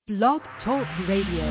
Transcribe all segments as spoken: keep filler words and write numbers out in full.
Blog Talk Radio.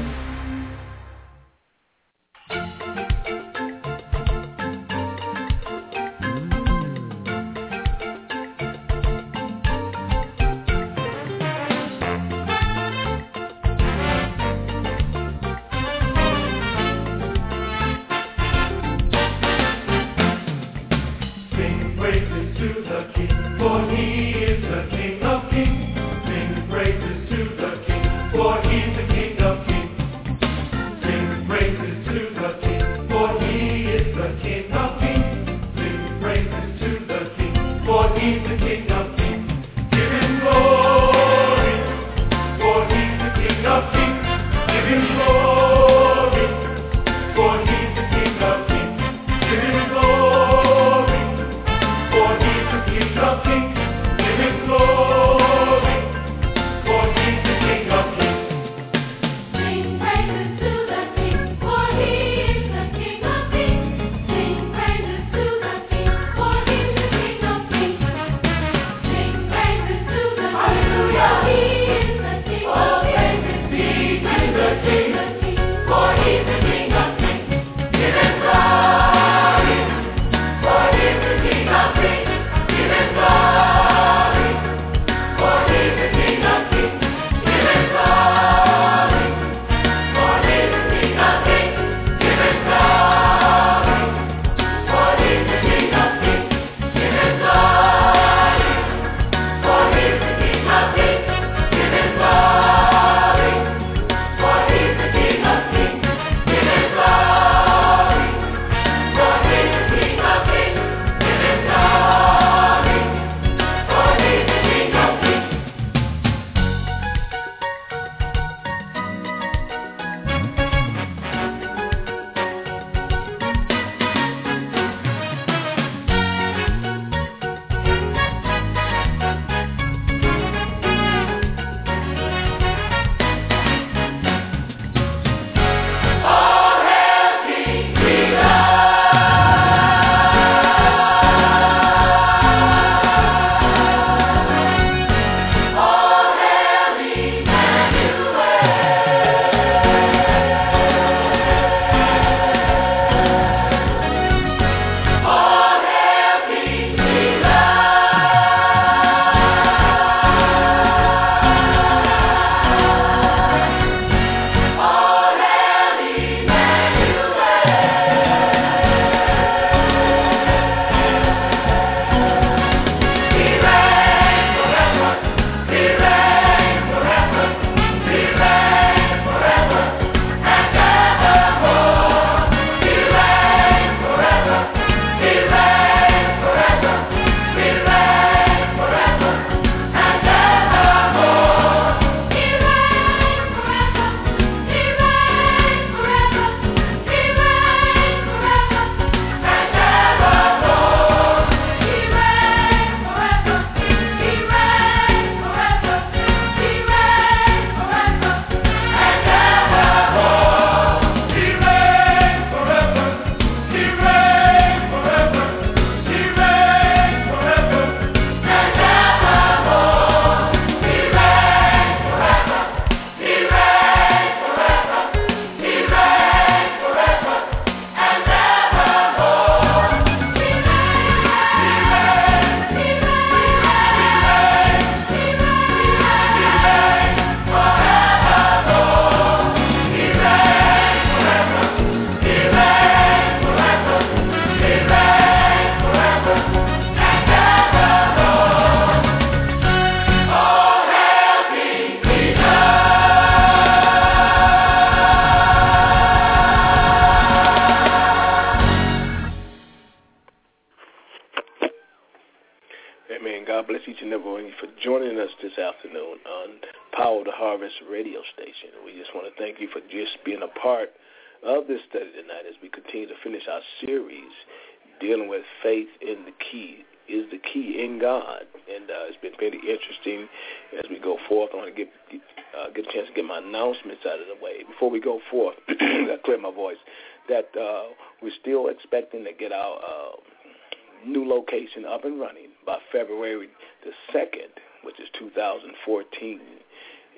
New location up and running by February the second, which is two thousand fourteen.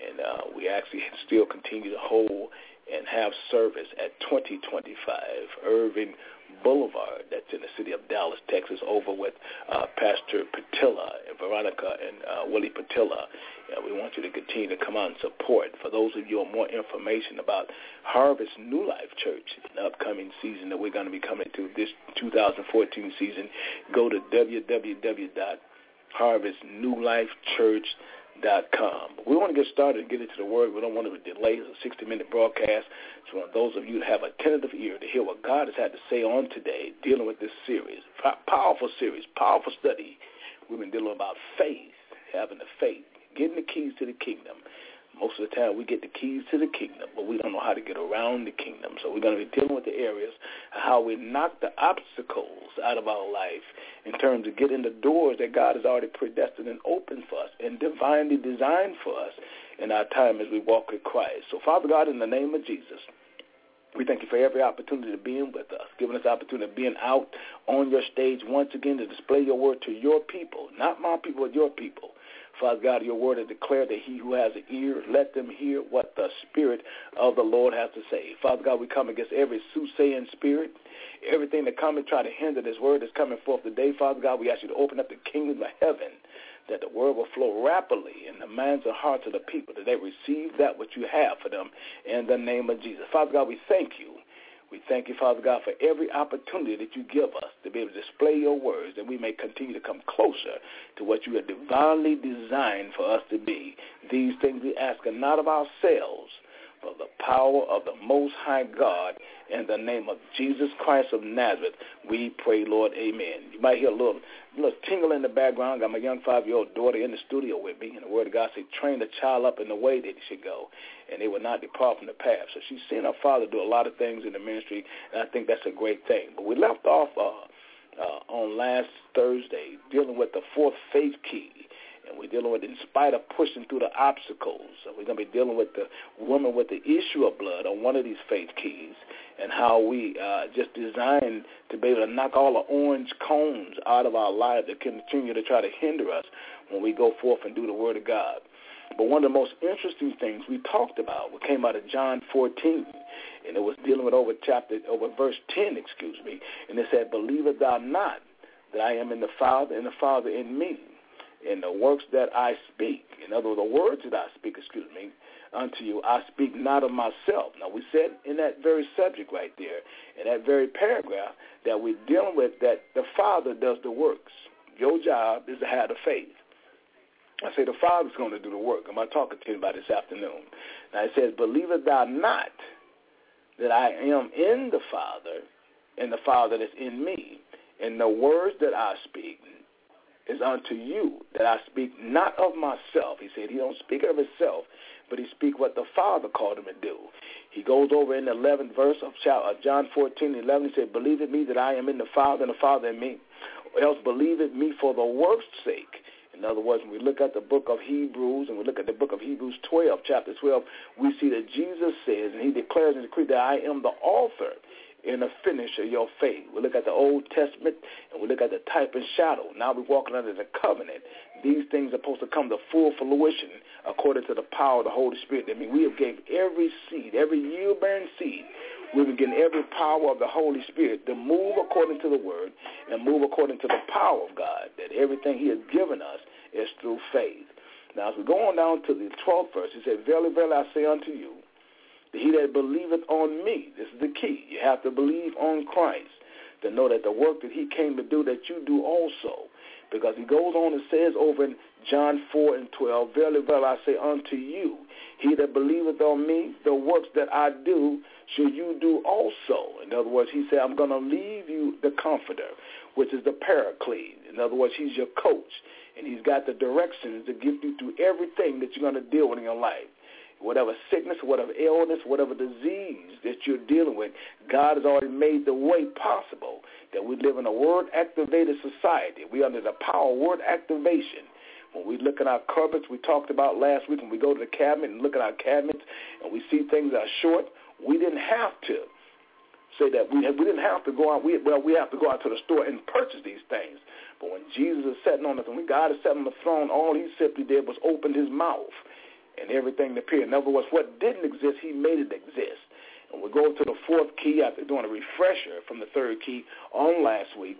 And uh, we actually still continue to hold and have service at twenty twenty-five Irving Boulevard. That's in the city of Dallas, Texas, over with uh, Pastor Patilla and Veronica and uh, Willie Patilla. Uh, we want you to continue to come out and support. For those of you who want more information about Harvest New Life Church in the upcoming season that we're going to be coming to this two thousand fourteen season, go to w w w dot harvest new life church dot com. We want to get started and get into the Word. We don't want to delay a sixty-minute broadcast. So those of you who have a tentative ear to hear what God has had to say on today, dealing with this series, powerful series, powerful study. We've been dealing about faith, having the faith, getting the keys to the kingdom. Most of the time we get the keys to the kingdom, but we don't know how to get around the kingdom. So we're going to be dealing with the areas of how we knock the obstacles out of our life in terms of getting the doors that God has already predestined and opened for us and divinely designed for us in our time as we walk with Christ. So, Father God, in the name of Jesus, we thank you for every opportunity to be in with us, giving us the opportunity of being out on your stage once again to display your word to your people, not my people, but your people. Father God, your word has declared that he who has an ear, let them hear what the Spirit of the Lord has to say. Father God, we come against every soothsaying spirit, everything that come and try to hinder this word that's coming forth today. Father God, we ask you to open up the kingdom of heaven, that the word will flow rapidly in the minds and hearts of the people, that they receive that which you have for them in the name of Jesus. Father God, we thank you. We thank you, Father God, for every opportunity that you give us to be able to display your words, that we may continue to come closer to what you have divinely designed for us to be. These things we ask are not of ourselves, but the power of the Most High God. In the name of Jesus Christ of Nazareth, we pray, Lord, amen. You might hear a little, little tingle in the background. I got my young five-year-old daughter in the studio with me, and the word of God says, train the child up in the way that he should go, and they will not depart from the path. So she's seen her father do a lot of things in the ministry, and I think that's a great thing. But we left off uh, uh, on last Thursday dealing with the fourth faith key. And we're dealing with, in spite of pushing through the obstacles, so we're going to be dealing with the woman with the issue of blood on one of these faith keys, and how we uh, just designed to be able to knock all the orange cones out of our lives that continue to try to hinder us when we go forth and do the Word of God. But one of the most interesting things we talked about, what came out of John fourteen, and it was dealing with over chapter, over verse ten, excuse me, and it said, believest thou not that I am in the Father, and the Father in me? In the works that I speak, in other words, the words that I speak, excuse me, unto you, I speak not of myself. Now, we said in that very subject right there, in that very paragraph, that we're dealing with that the Father does the works. Your job is to have the faith. I say the Father's going to do the work. I'm not talking to you about this afternoon. Now, it says, believest thou not that I am in the Father, and the Father that's in me, and the words that I speak is unto you, that I speak not of myself. He said he don't speak of himself, but he speak what the Father called him to do. He goes over in the eleventh verse of John fourteen, eleven. He said, believe in me that I am in the Father and the Father in me, or else believe in me for the work's sake. In other words, when we look at the book of Hebrews, and we look at the book of Hebrews twelve, chapter twelve, we see that Jesus says, and he declares in the creed, that I am the author and the finisher of your faith. We look at the Old Testament, and we look at the type and shadow. Now we're walking under the covenant. These things are supposed to come to full fruition according to the power of the Holy Spirit. I mean, we have gave every seed, every yield-bearing seed, we've been getting every power of the Holy Spirit to move according to the Word and move according to the power of God, that everything he has given us is through faith. Now, as we go on down to the twelfth verse, he said, verily, verily, I say unto you, he that believeth on me, this is the key. You have to believe on Christ to know that the work that he came to do, that you do also. Because he goes on and says over in John four and twelve, verily, verily, I say unto you, he that believeth on me, the works that I do, shall you do also. In other words, he said, I'm going to leave you the Comforter, which is the Paraclete. In other words, he's your coach, and he's got the directions to get you through everything that you're going to deal with in your life. Whatever sickness, whatever illness, whatever disease that you're dealing with, God has already made the way possible that we live in a word-activated society. We're under the power of word activation. When we look at our cupboards, we talked about last week, when we go to the cabinet and look at our cabinets and we see things that are short, we didn't have to say that. We, have, we didn't have to go out. We, well, we have to go out to the store and purchase these things. But when Jesus is sitting on the throne, when God is sitting on the throne, all he simply did was open his mouth. and everything that appeared. In other words, what didn't exist, he made it exist. And we go to the fourth key after doing a refresher from the third key on last week.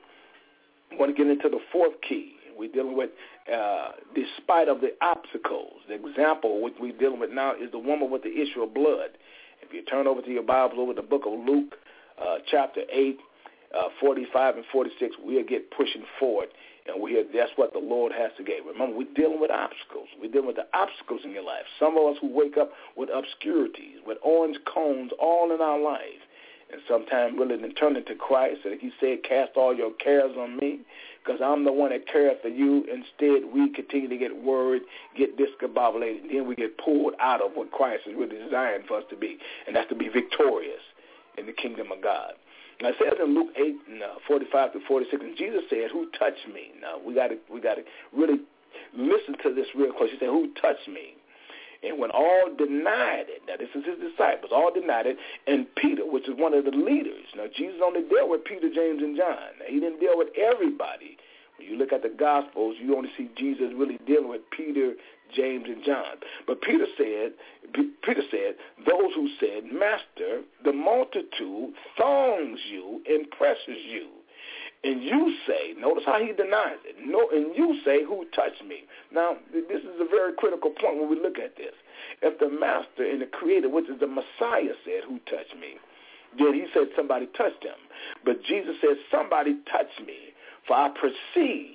We want to get into the fourth key. We're dealing with, uh, despite of the obstacles. The example which we're dealing with now is the woman with the issue of blood. If you turn over to your Bibles, over the book of Luke, uh, chapter eight, uh, forty-five and forty-six, we'll get pushing forward. And we hear that's what the Lord has to give. Remember, we're dealing with obstacles. We're dealing with the obstacles in your life. Some of us who wake up with obscurities, with orange cones all in our life. And sometimes really then turn into Christ. And he said, cast all your cares on me, because I'm the one that cares for you. Instead, we continue to get worried, get discombobulated, and then we get pulled out of what Christ is really designed for us to be, and that's to be victorious in the kingdom of God. Now, it says in Luke eight, and, uh, forty-five to forty-six, and Jesus said, who touched me? Now, we got to we got to really listen to this real close. He said, who touched me? And when all denied it, now this is his disciples, all denied it, and Peter, which is one of the leaders. Now, Jesus only dealt with Peter, James, and John. Now, he didn't deal with everybody. When you look at the Gospels, you only see Jesus really dealing with Peter, James, and John. But Peter said, Peter said, those who said, Master, the multitude thongs you and presses you. And you say, notice how he denies it, no, and you say, who touched me? Now, this is a very critical point when we look at this. If the Master and the Creator, which is the Messiah, said, who touched me, then he said somebody touched him. But Jesus said, somebody touched me, for I perceive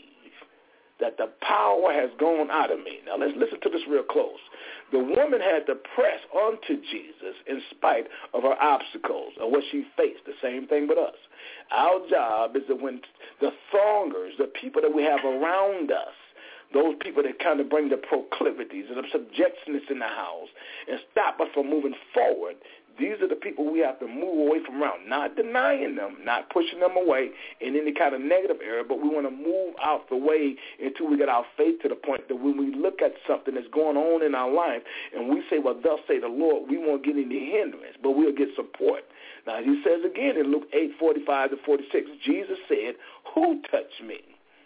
that the power has gone out of me. Now, let's listen to this real close. The woman had to press onto Jesus in spite of her obstacles or what she faced. The same thing with us. Our job is that when the thongers, the people that we have around us, those people that kind of bring the proclivities and the subjectness in the house and stop us from moving forward, these are the people we have to move away from around, not denying them, not pushing them away in any kind of negative area, but we want to move out the way until we get our faith to the point that when we look at something that's going on in our life and we say, well, thus say the Lord, we won't get any hindrance, but we'll get support. Now, he says again in Luke eight, forty-five to forty-six, Jesus said, who touched me?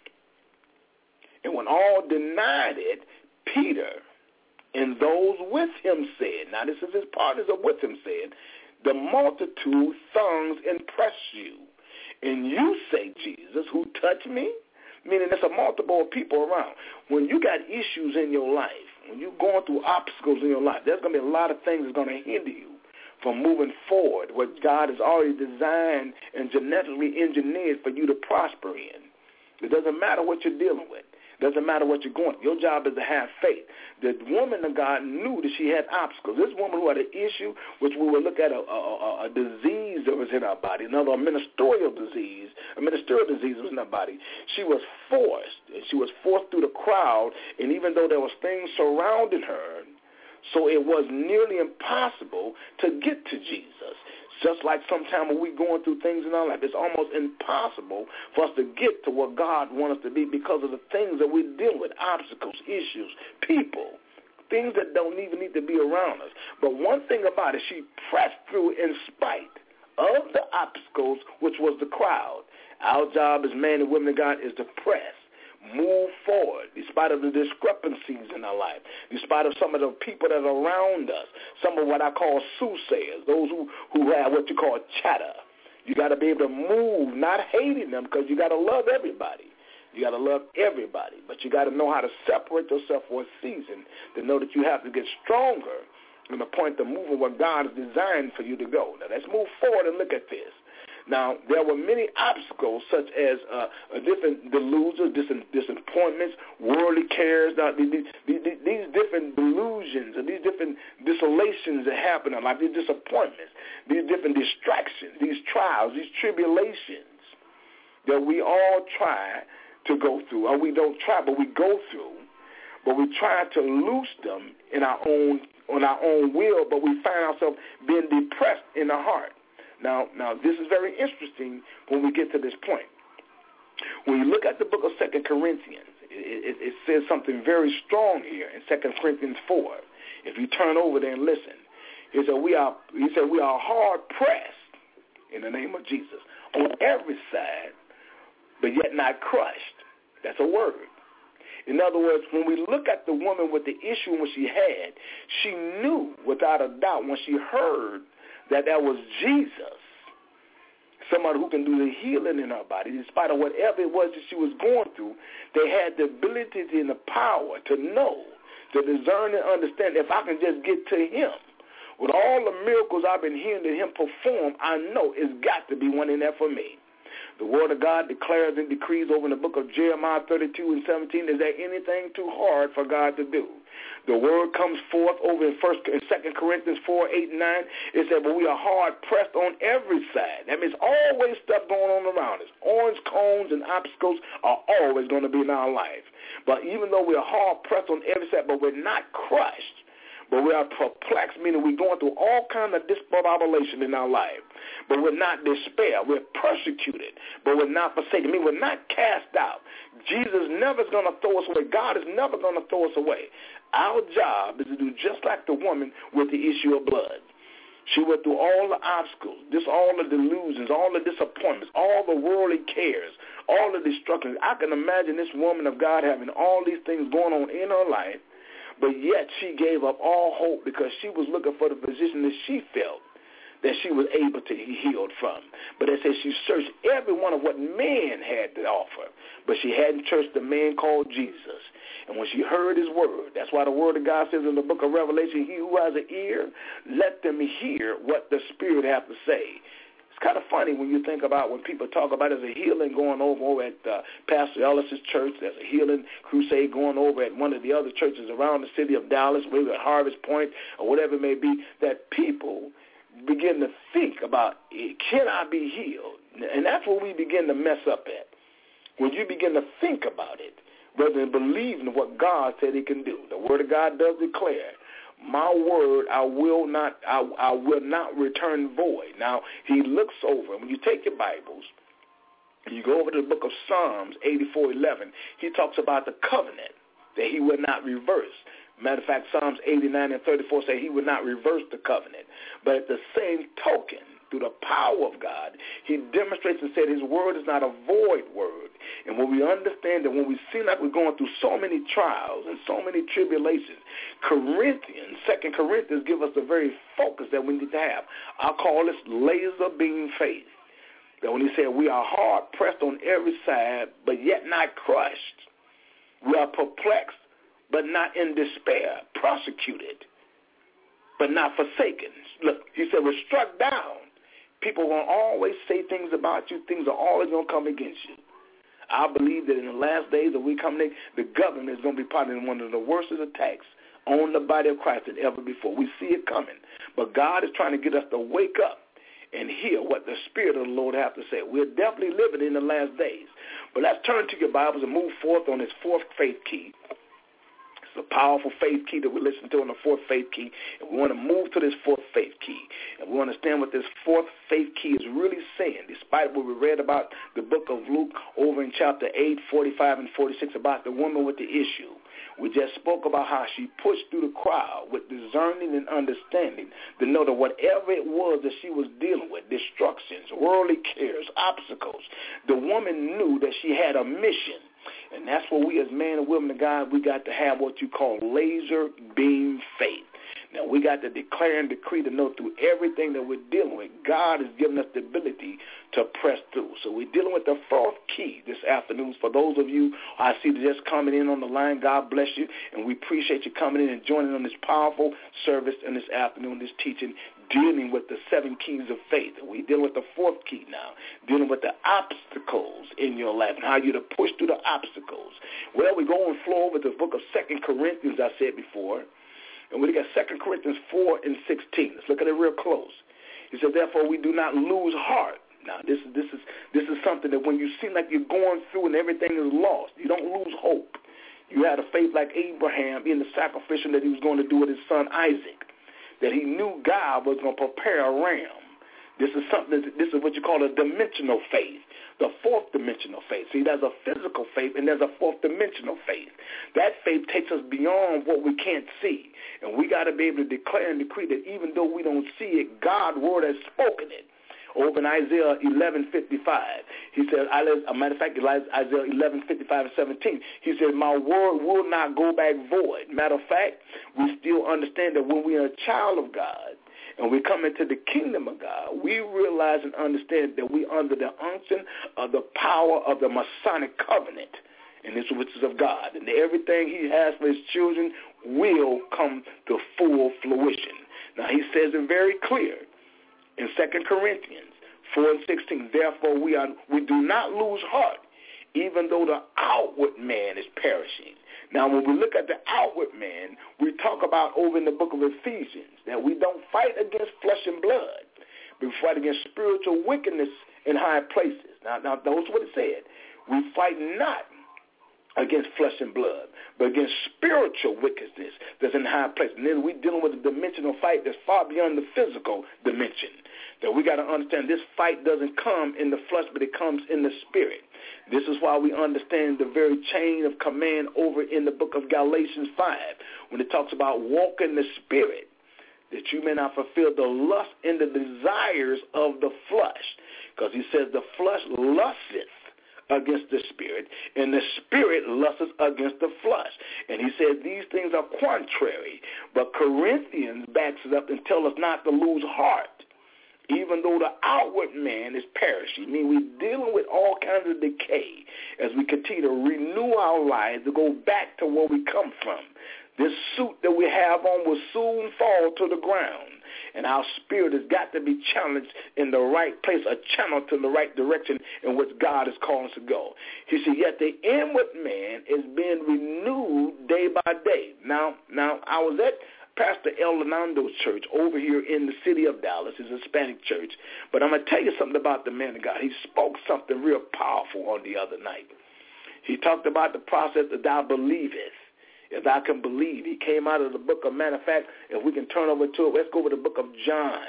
And when all denied it, Peter and those with him said, now this is his partners are with him said, the multitude thongs and press you. And you say, Jesus, who touched me? Meaning there's a multiple of people around. When you got issues in your life, when you're going through obstacles in your life, there's going to be a lot of things that's going to hinder you from moving forward, what God has already designed and genetically engineered for you to prosper in. It doesn't matter what you're dealing with. It doesn't matter what you're going through. Your job is to have faith. The woman of God knew that she had obstacles. This woman who had an issue, which we will look at a, a, a disease that was in her body, another a ministerial disease, a ministerial disease was in her body. She was forced, and she was forced through the crowd, and even though there was things surrounding her, so it was nearly impossible to get to Jesus. Just like sometimes when we're going through things in our life, it's almost impossible for us to get to what God wants us to be because of the things that we deal with, obstacles, issues, people, things that don't even need to be around us. But one thing about it, she pressed through in spite of the obstacles, which was the crowd. Our job as men and women of God is to press, move forward, despite of the discrepancies in our life, despite of some of the people that are around us, some of what I call soothsayers, those who, who have what you call chatter. You got to be able to move, not hating them, because you got to love everybody. You got to love everybody, but you got to know how to separate yourself for a season to know that you have to get stronger in the point to move in what God has designed for you to go. Now, let's move forward and look at this. Now, there were many obstacles such as uh, different delusions, dis- disappointments, worldly cares, now, these, these, these different delusions and these different desolations that happen in life, these disappointments, these different distractions, these trials, these tribulations that we all try to go through, or we don't try, but we go through, but we try to loose them in our own, on our own will, but we find ourselves being depressed in the heart. Now, now, this is very interesting when we get to this point. When you look at the book of Second Corinthians, it, it, it says something very strong here in Second Corinthians four. If you turn over there and listen, he said we are. He said we are hard pressed in the name of Jesus on every side, but yet not crushed. That's a word. In other words, when we look at the woman with the issue when she had, she knew without a doubt when she heard that that was Jesus, somebody who can do the healing in her body, in spite of whatever it was that she was going through. They had the ability and the power to know, to discern and understand, if I can just get to him, with all the miracles I've been hearing him perform, I know it's got to be one in there for me. The word of God declares and decrees over in the book of Jeremiah thirty-two and seventeen, is there anything too hard for God to do? The word comes forth over in First and Second Corinthians four, eight, and nine. It said, but we are hard pressed on every side. That means always stuff going on around us. Orange cones and obstacles are always going to be in our life. But even though we are hard pressed on every side, but we're not crushed. But we are perplexed, meaning we're going through all kinds of discombobulation in our life. But we're not despair. We're persecuted, but we're not forsaken. I mean, we're not cast out. Jesus never is going to throw us away. God is never going to throw us away. Our job is to do just like the woman with the issue of blood. She went through all the obstacles, just all the delusions, all the disappointments, all the worldly cares, all the destruction. I can imagine this woman of God having all these things going on in her life, but yet she gave up all hope because she was looking for the physician that she felt that she was able to be healed from. But it says she searched every one of what man had to offer, but she hadn't searched the man called Jesus. And when she heard his word, that's why the word of God says in the book of Revelation, he who has an ear, let them hear what the Spirit has to say. It's kind of funny when you think about when people talk about there's a healing going over, over at uh, Pastor Ellis's church. There's a healing crusade going over at one of the other churches around the city of Dallas, maybe at Harvest Point or whatever it may be, that people begin to think about, can I be healed? And that's where we begin to mess up at. When you begin to think about it, rather than believing what God said he can do. The word of God does declare, my word I will not I, I will not return void. Now, he looks over, when you take your Bibles, and you go over to the book of Psalms eighty-four eleven, he talks about the covenant that he will not reverse. Matter of fact, Psalms eighty-nine and thirty-four say he would not reverse the covenant. But at the same token, through the power of God, he demonstrates and said his word is not a void word. And when we understand that when we seem like we're going through so many trials and so many tribulations, Corinthians, Second Corinthians give us the very focus that we need to have. I call this laser beam faith. That when he said we are hard pressed on every side, but yet not crushed. We are perplexed, but not in despair, persecuted, but not forsaken. Look, he said we're struck down. People will always say things about you. Things are always going to come against you. I believe that in the last days that we come, the government is going to be part of one of the worst attacks on the body of Christ than ever before. We see it coming. But God is trying to get us to wake up and hear what the Spirit of the Lord has to say. We're definitely living in the last days. But let's turn to your Bibles and move forth on this fourth faith key. It's a powerful faith key that we listen to on the fourth faith key. And we want to move to this fourth faith key. And we understand what this fourth faith key is really saying, despite what we read about the book of Luke over in chapter eight, forty-five and forty-six about the woman with the issue. We just spoke about how she pushed through the crowd with discerning and understanding to know that whatever it was that she was dealing with, destructions, worldly cares, obstacles, the woman knew that she had a mission. And that's what we as men and women of God, we got to have what you call laser beam faith. Now, we got to declare and decree to know through everything that we're dealing with, God has given us the ability to press through. So we're dealing with the fourth key this afternoon. For those of you I see just coming in on the line, God bless you. And we appreciate you coming in and joining on this powerful service in this afternoon, this teaching, dealing with the seven keys of faith. We're dealing with the fourth key now, dealing with the obstacles in your life and how you're to push through the obstacles. Well, we go and flow over to the book of Second Corinthians, I said before. And we got Second Corinthians four and sixteen. Let's look at it real close. He said, therefore, we do not lose heart. Now, this is this is this is something that when you seem like you're going through and everything is lost, you don't lose hope. You had a faith like Abraham in the sacrificial that he was going to do with his son Isaac, that he knew God was going to prepare a ram. This is something. This is what you call a dimensional faith. The fourth dimensional faith. See, there's a physical faith and there's a fourth dimensional faith. That faith takes us beyond what we can't see. And we got to be able to declare and decree that even though we don't see it, God's word has spoken it Over in Isaiah eleven fifty-five, he says, a matter of fact, Isaiah eleven fifty-five and seventeen, he says, my word will not go back void. Matter of fact, we still understand that when we are a child of God and we come into the kingdom of God, we realize and understand that we are under the unction of the power of the Masonic covenant. And this which is of God. And everything he has for his children will come to full fruition. Now, he says it very clear in Second Corinthians four and sixteen. Therefore, we are we do not lose heart, even though the outward man is perishing. Now, when we look at the outward man, we talk about over in the book of Ephesians that we don't fight against flesh and blood. We fight against spiritual wickedness in high places. Now, now that's what it said. We fight not against flesh and blood, but against spiritual wickedness that's in high places. And then we're dealing with a dimensional fight that's far beyond the physical dimension. That we got to understand this fight doesn't come in the flesh, but it comes in the spirit. This is why we understand the very chain of command over in the book of Galatians five, when it talks about walk in the spirit, that you may not fulfill the lust and the desires of the flesh. Because he says the flesh lusteth against the spirit, and the spirit lusteth against the flesh. And he said these things are contrary, but Corinthians backs it up and tell us not to lose heart, even though the outward man is perishing. I mean, we're dealing with all kinds of decay as we continue to renew our lives to go back to where we come from. This suit that we have on will soon fall to the ground. And our spirit has got to be challenged in the right place, a channel to the right direction in which God is calling us to go. He said, yet the inward man is being renewed day by day. Now, now I was at Pastor El Hernando's church over here in the city of Dallas. It's a Hispanic church. But I'm going to tell you something about the man of God. He spoke something real powerful on the other night. He talked about the process that thou believest. If I can believe. He came out of the book of, matter of fact, if we can turn over to it, let's go over to the book of John.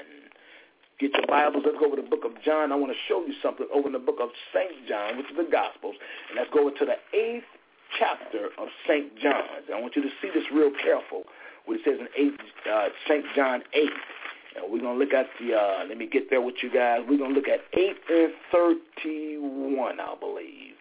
Get your Bibles, let's go over to the book of John. I want to show you something over in the book of Saint John, which is the Gospels. And let's go over to the eighth chapter of Saint John's. I want you to see this real careful, what it says in eight, uh, Saint John eight. And we're going to look at the, uh, let me get there with you guys. We're going to look at eight and thirty-one, I believe.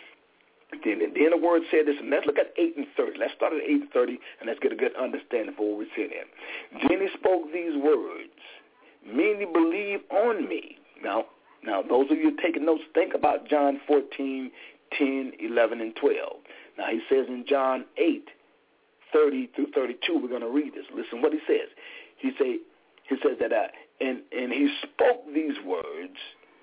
Then, then the word said this, and let's look at eight and thirty. Let's start at eight and thirty, and let's get a good understanding for what we're saying there. Then he spoke these words, many believe on me. Now, now those of you taking notes, think about John fourteen, ten, eleven, and twelve. Now he says in John eight, thirty through thirty-two, we're going to read this. Listen what he says. He say, he says that, uh, and, and he spoke these words,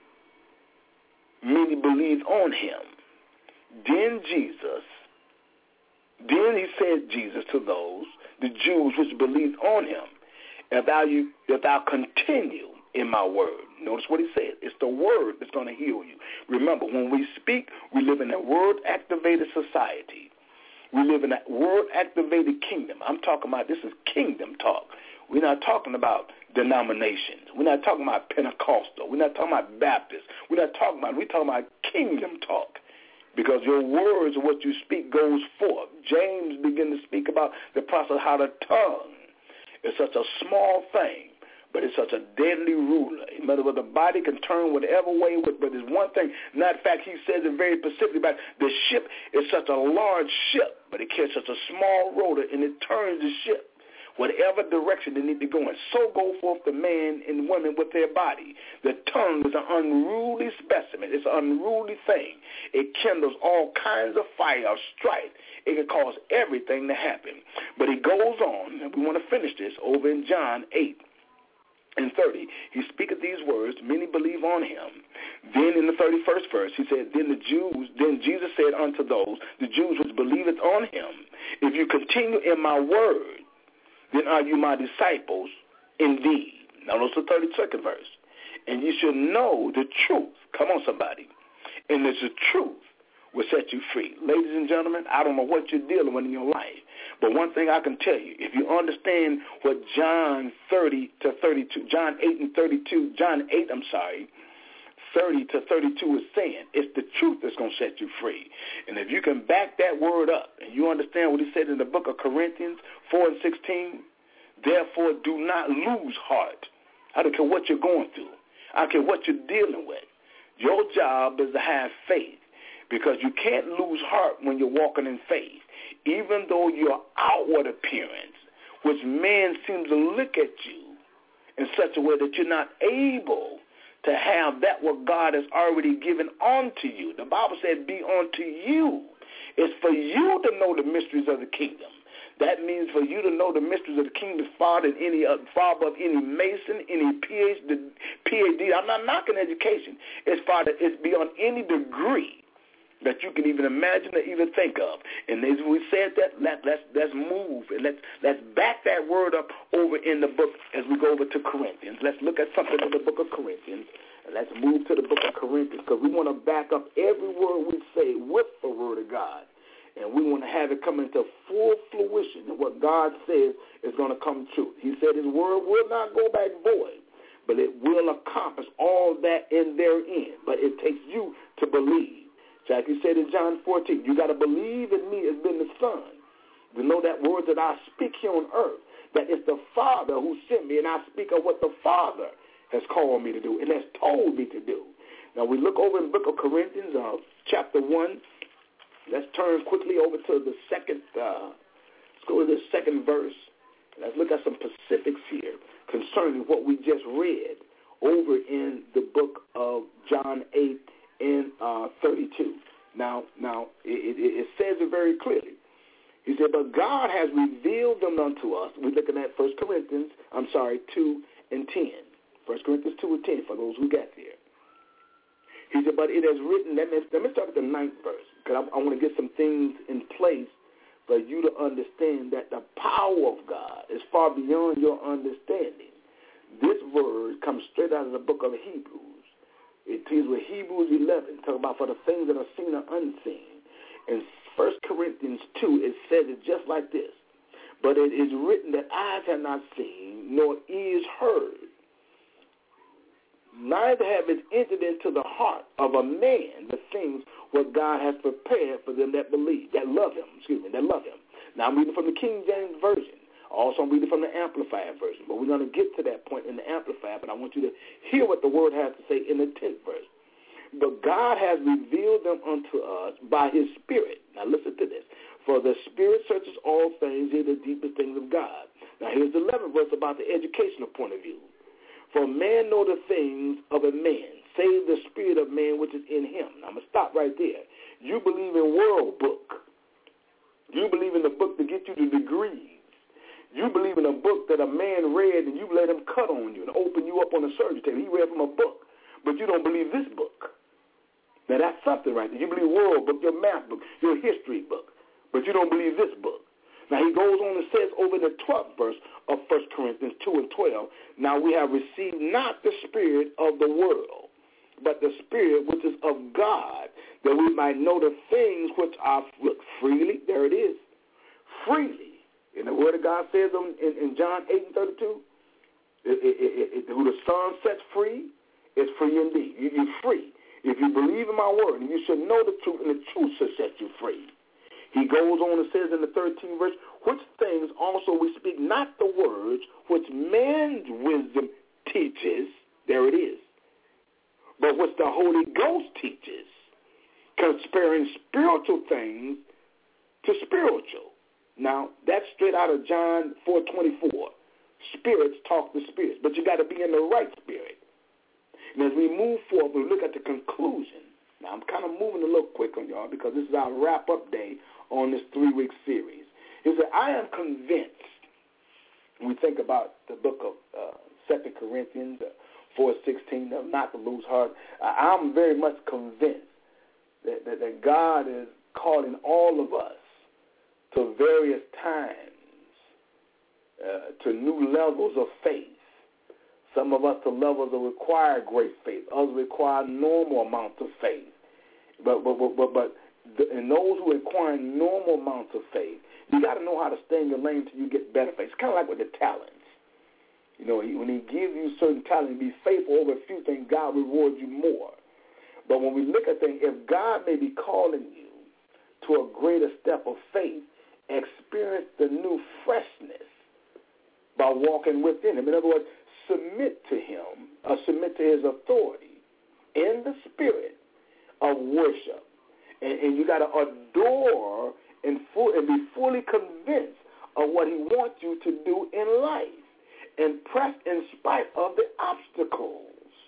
many believed on him. Then Jesus, then he said Jesus to those, the Jews which believed on him, if thou, you, if thou continue in my word. Notice what he said. It's the word that's going to heal you. Remember, when we speak, we live in a word-activated society. We live in a word-activated kingdom. I'm talking about, this is kingdom talk. We're not talking about denominations. We're not talking about Pentecostal. We're not talking about Baptist. We're not talking about, we're talking about kingdom talk. Because your words or what you speak goes forth. James began to speak about the process of how the tongue is such a small thing, but it's such a deadly ruler. In other words, the body can turn whatever way, but there's one thing. Matter of fact, he says it very specifically about the ship is such a large ship, but it carries such a small rotor, and it turns the ship whatever direction they need to go in. So go forth the man and women with their body. The tongue is an unruly specimen. It's an unruly thing. It kindles all kinds of fire or strife. It can cause everything to happen. But he goes on, and we want to finish this over in John eight and thirty. He speaketh these words, many believe on him. Then in the thirty-first verse, he said, Then the Jews, then Jesus said unto those, the Jews which believeth on him, if you continue in my word, then are you my disciples indeed. Now, notice the thirty-second verse. And you should know the truth. Come on, somebody. And it's the truth will set you free. Ladies and gentlemen, I don't know what you're dealing with in your life, but one thing I can tell you, if you understand what John thirty to thirty-two, John eight and thirty-two, John eight, I'm sorry, thirty to thirty-two is saying, it's the truth that's going to set you free. And if you can back that word up and you understand what he said in the book of Corinthians four and sixteen, therefore do not lose heart. I don't care what you're going through. I don't care what you're dealing with. Your job is to have faith, because you can't lose heart when you're walking in faith. Even though your outward appearance, which men seem to look at you in such a way that you're not able to have that what God has already given unto you. The Bible said, be unto you. It's for you to know the mysteries of the kingdom. That means for you to know the mysteries of the kingdom far than any uh, far above any Mason, any PhD. PhD. I'm not knocking education. It's far that it's beyond any degree that you can even imagine or even think of. And as we said that, let, let's let's move and let's let's back that word up over in the book as we go over to Corinthians. Let's look at something in the book of Corinthians. And let's move to the book of Corinthians, because we want to back up every word we say with the word of God. And we want to have it come into full fruition. And what God says is going to come true. He said his word will not go back void, but it will accomplish all that in therein. But it takes you to believe. Jackie said in John fourteen, you got to believe in me as been the Son, to know that word that I speak here on earth, that it's the Father who sent me, and I speak of what the Father has called me to do and has told me to do. Now we look over in the book of Corinthians, uh, chapter one. Let's turn quickly over to the second, uh, let's go to the second verse. Let's look at some specifics here concerning what we just read over in the book of John eight and uh, thirty-two. Now, now it, it, it says it very clearly. He said, but God has revealed them unto us. We're looking at First Corinthians, I'm sorry, two and ten. First Corinthians two and ten for those who got there. He said, but it is written, let me, let me start with the ninth verse, because I, I want to get some things in place for you to understand that the power of God is far beyond your understanding. This word comes straight out of the book of Hebrews. It deals with Hebrews eleven, talking about for the things that are seen or unseen. In First Corinthians two, it says it just like this. But it is written that eyes have not seen, nor ears heard, neither have it entered into the heart of a man the things what God has prepared for them that believe, that love him, excuse me, that love him. Now I'm reading from the King James Version. Also I'm reading from the Amplified Version. But we're going to get to that point in the Amplified, but I want you to hear what the word has to say in the tenth verse. But God has revealed them unto us by his Spirit. Now listen to this. For the Spirit searches all things, here the deepest things of God. Now here's the eleventh verse about the educational point of view. For man know the things of a man, save the spirit of man which is in him. Now, I'm going to stop right there. You believe in world book. You believe in the book to get you the degrees. You believe in a book that a man read and you let him cut on you and open you up on a surgery table. He read from a book, but you don't believe this book. Now, that's something right there. You believe world book, your math book, your history book, but you don't believe this book. Now, he goes on and says over in the twelfth verse of First Corinthians two and twelve, now we have received not the spirit of the world, but the Spirit which is of God, that we might know the things which are freely, there it is, freely. And the word of God says in, in, in John eight and thirty-two, it, it, it, it, who the Son sets free is free indeed. You, you're free. If you believe in my word, and you should know the truth, and the truth shall set you free. He goes on and says in the thirteenth verse, which things also we speak not the words which man's wisdom teaches, there it is, but which the Holy Ghost teaches, comparing spiritual things to spiritual. Now, that's straight out of John four twenty-four. Spirits talk to spirits, but you got to be in the right spirit. And as we move forward, we look at the conclusion. Now, I'm kind of moving a little quick on y'all because this is our wrap-up day on this three-week series. He said, I am convinced, when we think about the book of uh, Second Corinthians, uh, four sixteen, not to lose heart, I'm very much convinced that, that, that God is calling all of us to various times, uh, to new levels of faith. Some of us to levels that require great faith. Others require normal amounts of faith. But but but but, but the, and those who require normal amounts of faith, you got to know how to stay in your lane until you get better faith. It's kind of like with the talents. You know, when he gives you certain talent, be faithful over a few things, God rewards you more. But when we look at things, if God may be calling you to a greater step of faith, experience the new freshness by walking within him. In other words, submit to him, or submit into his authority in the spirit of worship. And, and you got to adore and, full, and be fully convinced of what he wants you to do in life, and press in spite of the obstacles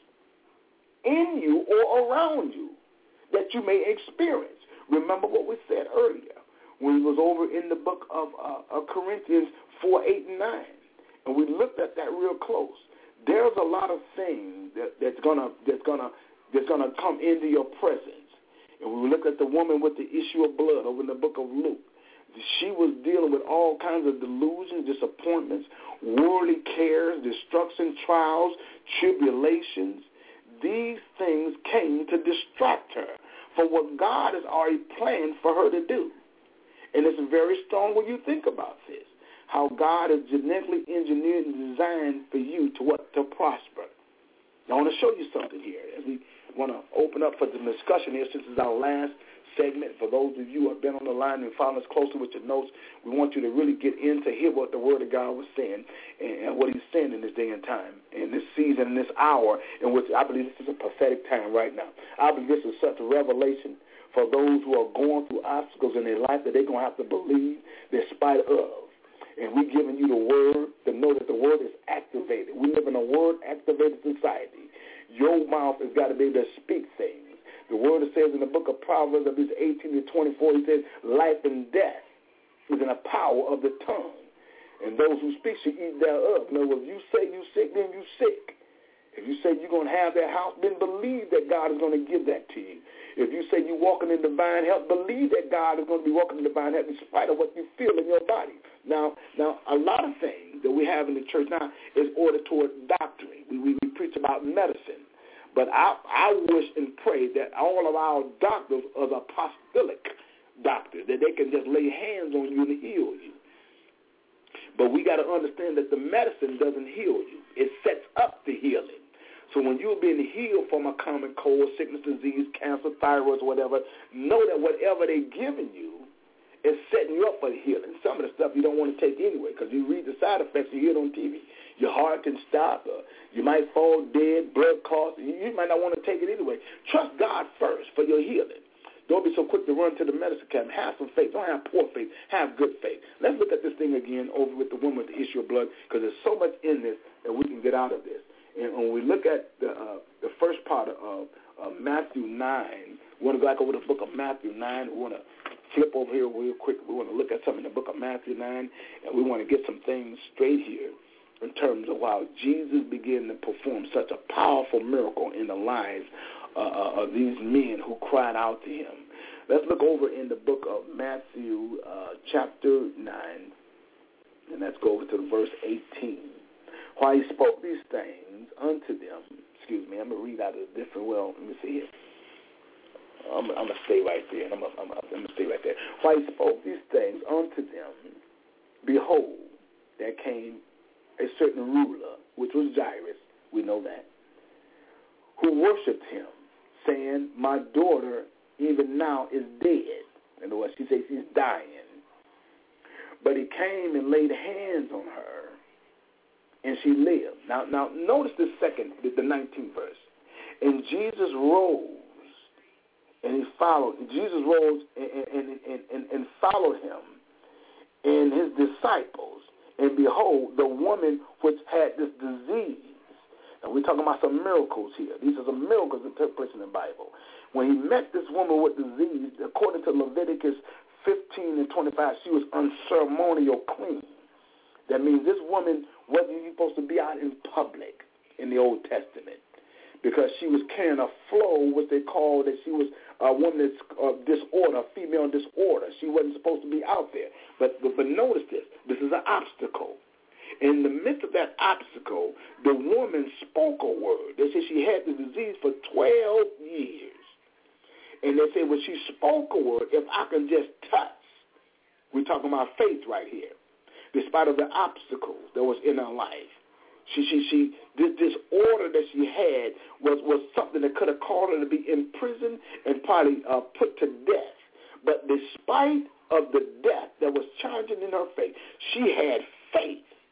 in you or around you that you may experience. Remember what we said earlier when we was over in the book of, uh, of Corinthians four, eight, and nine, and we looked at that real close. There's a lot of things that, that's gonna that's gonna that's gonna come into your presence. And we look at the woman with the issue of blood over in the book of Luke. She was dealing with all kinds of delusions, disappointments, worldly cares, destruction, trials, tribulations. These things came to distract her from what God has already planned for her to do. And it's very strong when you think about this, how God has genetically engineered and designed for you to what? To prosper. Now, I want to show you something here as we want to open up for the discussion here, since it's our last segment. For those of you who have been on the line and following us closely with your notes, we want you to really get in to hear what the Word of God was saying and what he's saying in this day and time, in this season, in this hour, in which I believe this is a prophetic time right now. I believe this is such a revelation for those who are going through obstacles in their life that they're going to have to believe despite of. And we're giving you the Word to know that the Word is activated. We live in a Word-activated society. Your mouth has got to be able to speak things. The Word says in the book of Proverbs, I believe eighteen to twenty-four, it says, life and death is in the power of the tongue. And those who speak should eat thereof. Now, if you say you sick, then you sick. If you say you're going to have that house, then believe that God is going to give that to you. If you say you're walking in divine health, believe that God is going to be walking in divine health in spite of what you feel in your body. Now, now a lot of things that we have in the church now is ordered toward doctrine. We, we, we preach about medicine. But I, I wish and pray that all of our doctors are apostolic doctors, that they can just lay hands on you and heal you. But we got to understand that the medicine doesn't heal you. It sets up the healing. So when you're being healed from a common cold, sickness, disease, cancer, thyroid, or whatever, know that whatever they're giving you is setting you up for the healing. Some of the stuff you don't want to take anyway, because you read the side effects, you hear it on T V. Your heart can stop, or you might fall dead, blood clots. You might not want to take it anyway. Trust God first for your healing. Don't be so quick to run to the medicine cabinet. Have some faith. Don't have poor faith. Have good faith. Let's look at this thing again over with the woman with the issue of blood, because there's so much in this that we can get out of this. And when we look at the uh, the first part of uh, Matthew nine, we want to go back over the book of Matthew nine. We want to flip over here real quick. We want to look at something in the book of Matthew nine, and we want to get some things straight here in terms of how Jesus began to perform such a powerful miracle in the lives uh, of these men who cried out to him. Let's look over in the book of Matthew uh, chapter nine, and let's go over to verse eighteen. While he spoke these things unto them, excuse me, I'm going to read out of a different, well, let me see here. I'm, I'm going to stay right there. I'm going I'm I'm to stay right there. While he spoke these things unto them, behold, there came a certain ruler, which was Jairus, we know that, who worshipped him, saying, my daughter even now is dead. In other words, she says she's dying. But he came and laid hands on her, and she lived. Now, now notice the second, the nineteenth verse. And Jesus rose, and he followed. Jesus rose and, and, and, and, and followed him and his disciples. And behold, the woman which had this disease. Now, we're talking about some miracles here. These are some miracles that took place in the Bible. When he met this woman with disease, according to Leviticus fifteen and twenty-five, she was unceremonial clean. That means this woman wasn't even supposed to be out in public in the Old Testament, because she was carrying a flow, what they call that she was a woman that's uh, disorder, female disorder. She wasn't supposed to be out there. But, but, but notice this. This is an obstacle. In the midst of that obstacle, the woman spoke a word. They said she had the disease for twelve years. And they said when she spoke a word, if I can just touch, we're talking about faith right here, despite of the obstacles that was in her life. She, she, she, this disorder that she had was, was something that could have caused her to be in prison and probably uh, put to death. But despite of the death that was charging in her faith, she had faith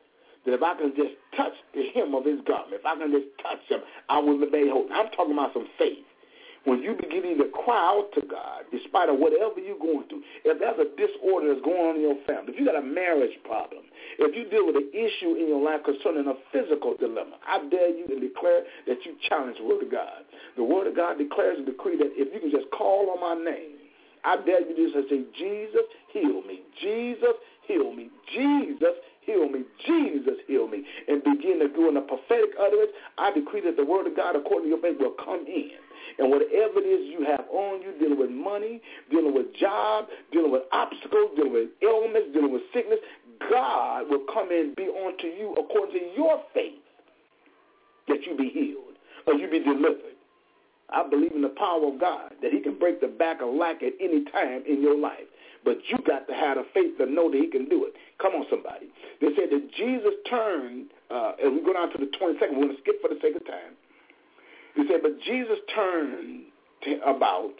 that if I can just touch the hem of his garment, if I can just touch him, I will be made whole. I'm talking about some faith. When you begin to cry out to God, despite of whatever you're going through, if there's a disorder that's going on in your family, if you got a marriage problem, if you deal with an issue in your life concerning a physical dilemma, I dare you to declare that you challenge the Word of God. The Word of God declares and decree that if you can just call on my name, I dare you to say, Jesus, heal me. Jesus, heal me. Jesus, heal me. Jesus, heal me. And begin to do in a prophetic utterance, I decree that the Word of God, according to your faith, will come in. And whatever it is you have on you, dealing with money, dealing with job, dealing with obstacles, dealing with ailments, dealing with sickness, God will come in and be unto you according to your faith that you be healed or you be delivered. I believe in the power of God that he can break the back of lack at any time in your life. But you got to have the faith to know that he can do it. Come on, somebody. They said that Jesus turned, uh, and we go down to the twenty-second. We're going to skip for the sake of time. He said, but Jesus turned to about,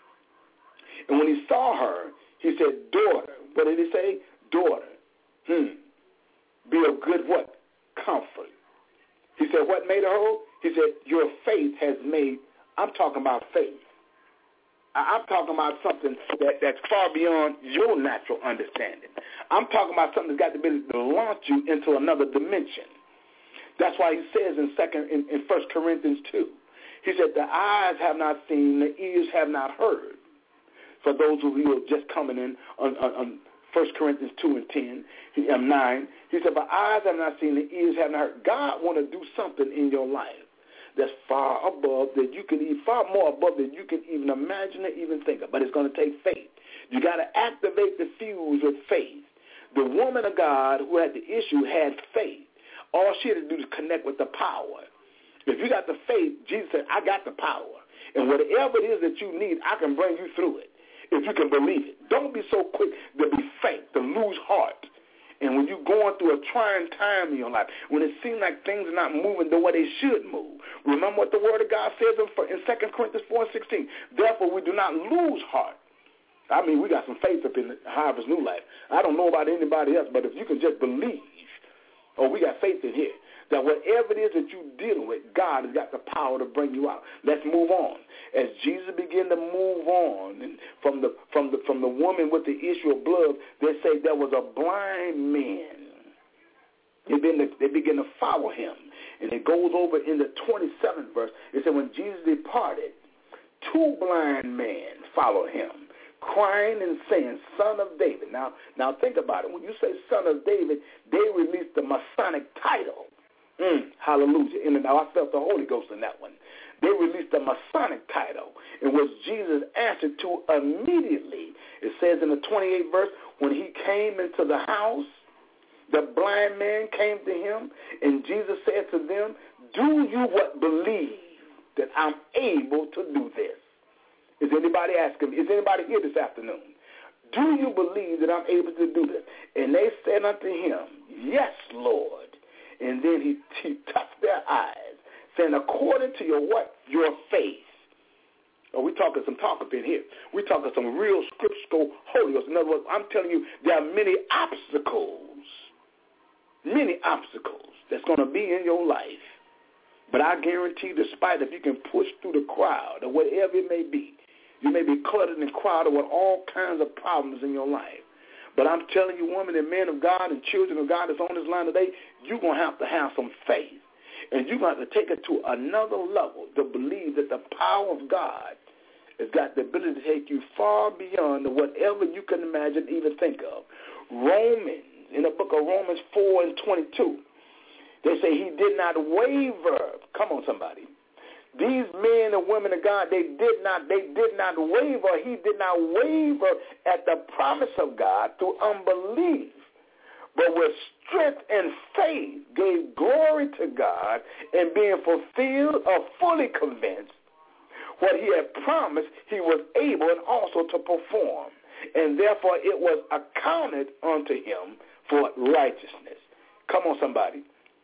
and when he saw her, he said, daughter. What did he say? Daughter. Hmm. Be of good what? Comfort. He said, what made her whole? He said, your faith has made, I'm talking about faith. I'm talking about something that, that's far beyond your natural understanding. I'm talking about something that's got the ability to launch you into another dimension. That's why he says in second in, in First Corinthians two, he said, the eyes have not seen, the ears have not heard. For those of you who are just coming in on, on, on First Corinthians two and ten, um, nine, he said, but eyes have not seen, the ears have not heard. God want to do something in your life that's far above, that you can even, far more above than you can even imagine or even think of. But it's going to take faith. You got to activate the fuse with faith. The woman of God who had the issue had faith. All she had to do is connect with the power. If you got the faith, Jesus said, I got the power. And whatever it is that you need, I can bring you through it if you can believe it. Don't be so quick to be faint, to lose heart. And when you're going through a trying time in your life, when it seems like things are not moving the way they should move, remember what the Word of God says in Second Corinthians four and sixteen. Therefore, we do not lose heart. I mean, we got some faith up in the Harvest New Life. I don't know about anybody else, but if you can just believe, oh, we got faith in here, that whatever it is that you're dealing with, God has got the power to bring you out. Let's move on. As Jesus began to move on, and from the from the from the woman with the issue of blood, they say there was a blind man. They begin to, they begin to follow him, and it goes over in the twenty-seventh verse. It said, when Jesus departed, two blind men followed him, crying and saying, Son of David. Now, now think about it. When you say Son of David, they released the Masonic title. Mm, hallelujah. And now I felt the Holy Ghost in that one. They released the Masonic title, in which Jesus answered to immediately. It says in the twenty-eighth verse, when he came into the house, the blind man came to him, and Jesus said to them, do you what believe that I'm able to do this? Is anybody asking me? Is anybody here this afternoon? Do you believe that I'm able to do this? And they said unto him, yes, Lord. And then he, he touched their eyes, saying, according to your what? Your faith. Oh, we're talking some talk up in here. We're talking some real scriptural Holy Ghost. In other words, I'm telling you, there are many obstacles, many obstacles that's going to be in your life. But I guarantee, despite if you can push through the crowd or whatever it may be, you may be cluttered and crowded with all kinds of problems in your life. But I'm telling you, women and men of God and children of God that's on this line today, you're going to have to have some faith. And you're going to have to take it to another level to believe that the power of God has got the ability to take you far beyond whatever you can imagine, even think of. Romans, in the book of Romans four and twenty-two, they say he did not waver. Come on, somebody. These men and women of God, they did not, they did not waver. He did not waver at the promise of God through unbelief, but with strength and faith gave glory to God, and being fulfilled or fully convinced what he had promised, he was able and also to perform. And therefore it was accounted unto him for righteousness. Come on, somebody.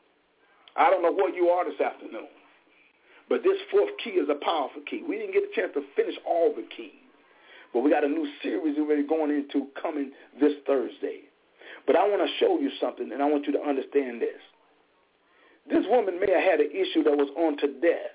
I don't know where you are this afternoon, but this fourth key is a powerful key. We didn't get a chance to finish all the keys, but we got a new series we're going into coming this Thursday. But I want to show you something, and I want you to understand this. This woman may have had an issue that was on to death.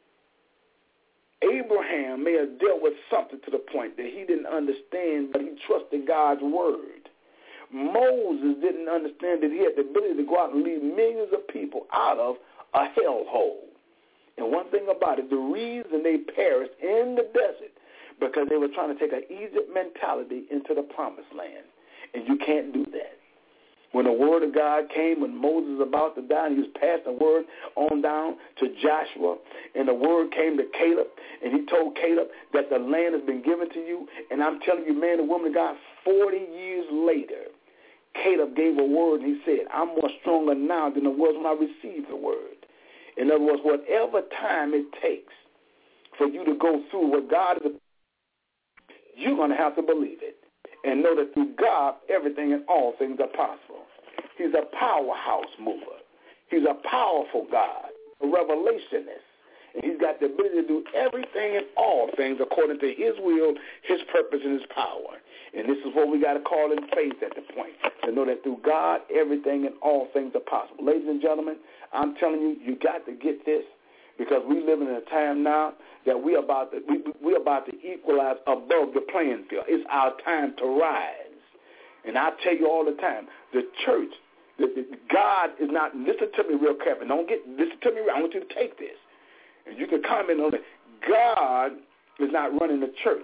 Abraham may have dealt with something to the point that he didn't understand, but he trusted God's word. Moses didn't understand that he had the ability to go out and lead millions of people out of a hellhole. And one thing about it, the reason they perished in the desert, because they were trying to take an Egypt mentality into the promised land. And you can't do that. When the word of God came, when Moses was about to die, and he was passing the word on down to Joshua, and the word came to Caleb, and he told Caleb that the land has been given to you. And I'm telling you, man and woman of God, forty years later, Caleb gave a word, and he said, I'm more stronger now than I was when I received the word. In other words, whatever time it takes for you to go through what God is, you're going to have to believe it. And know that through God, everything and all things are possible. He's a powerhouse mover. He's a powerful God, a revelationist. And he's got the ability to do everything and all things according to his will, his purpose, and his power. And this is what we got to call in faith at the point, to know that through God, everything and all things are possible. Ladies and gentlemen, I'm telling you, you got to get this, because we live in a time now that we about to, we, we're about to equalize above the playing field. It's our time to rise. And I tell you all the time, the church, the, the, God is not, listen to me real carefully. Don't get, listen to me, I want you to take this. And you can comment on it. God is not running the church.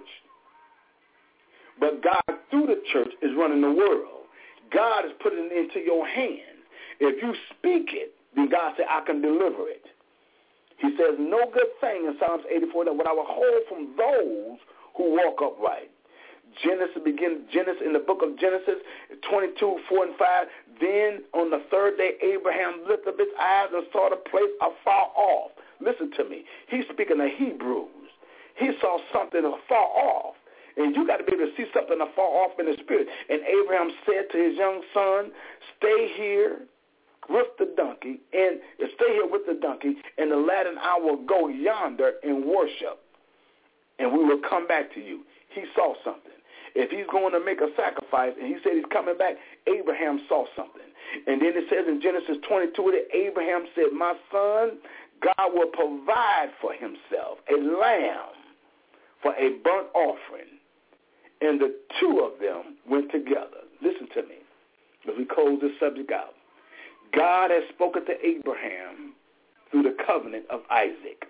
But God, through the church, is running the world. God is putting it into your hands. If you speak it, then God said, I can deliver it. He says, no good thing in Psalms eighty-four that what I will hold from those who walk upright. Genesis begin Genesis in the book of Genesis twenty-two, four and five. Then on the third day, Abraham lifted up his eyes and saw the place afar off. Listen to me. He's speaking of Hebrews. He saw something afar off. And you got to be able to see something afar off in the spirit. And Abraham said to his young son, stay here with the donkey, and stay here with the donkey, and the lad and I will go yonder and worship, and we will come back to you. He saw something. If he's going to make a sacrifice, and he said he's coming back, Abraham saw something. And then it says in Genesis twenty-two that Abraham said, my son, God will provide for himself a lamb for a burnt offering. And the two of them went together. Listen to me as we close this subject out. God has spoken to Abraham through the covenant of Isaac.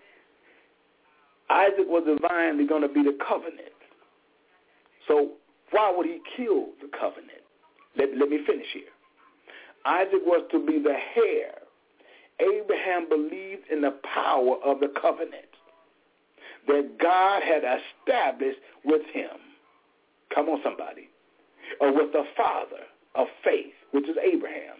Isaac was divinely going to be the covenant. So why would he kill the covenant? Let, let me finish here. Isaac was to be the heir. Abraham believed in the power of the covenant that God had established with him. Come on, somebody. Or with the father of faith, which is Abraham.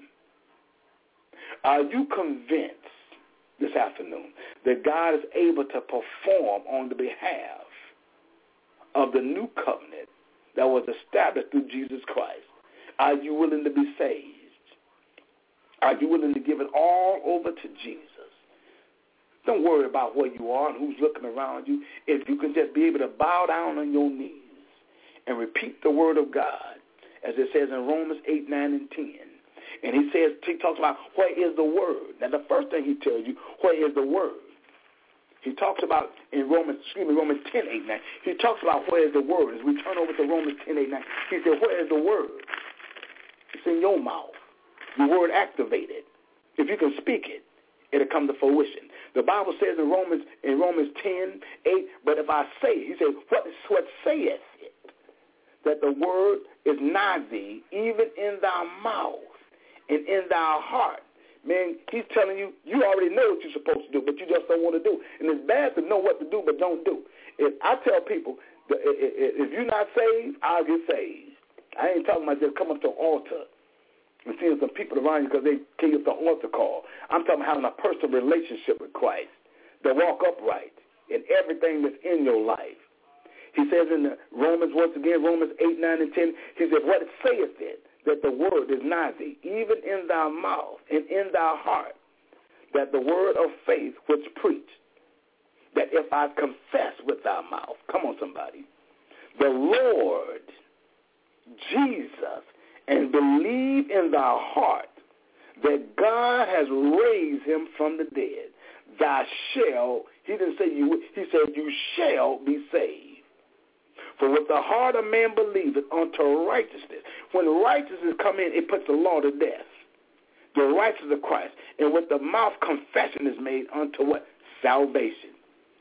Are you convinced this afternoon that God is able to perform on the behalf of the new covenant that was established through Jesus Christ? Are you willing to be saved? Are you willing to give it all over to Jesus? Don't worry about where you are and who's looking around you. If you can just be able to bow down on your knees and repeat the word of God, as it says in Romans eight, nine, and ten. And he says, he talks about where is the word. Now, the first thing he tells you, where is the word? He talks about in Romans, excuse me, Romans ten, eight, nine. He talks about where is the word. As we turn over to Romans ten, eight, nine, he said, where is the word? It's in your mouth. The word activated. If you can speak it, it'll come to fruition. The Bible says in Romans in Romans ten, eight, but if I say it, he said, what, what saith it? That the word is nigh thee, even in thy mouth and in thy heart. Man, he's telling you, you already know what you're supposed to do, but you just don't want to do. And it's bad to know what to do, but don't do. If I tell people, if you're not saved, I'll get saved. I ain't talking about just come up to an altar and seeing some people around you because they give you the altar call. I'm talking about having a personal relationship with Christ, that walk upright in everything that's in your life. He says in the Romans, once again, Romans eight, nine, and ten, he said, what saith it? That the word is nigh thee, even in thy mouth and in thy heart, that the word of faith which preach, that if I confess with thy mouth, come on somebody, the Lord Jesus, and believe in thy heart that God has raised him from the dead, thou shalt, he didn't say you, he said you shall be saved. For with the heart a man believeth unto righteousness. When righteousness come in, it puts the law to death. The righteousness of Christ. And with the mouth confession is made unto what? Salvation.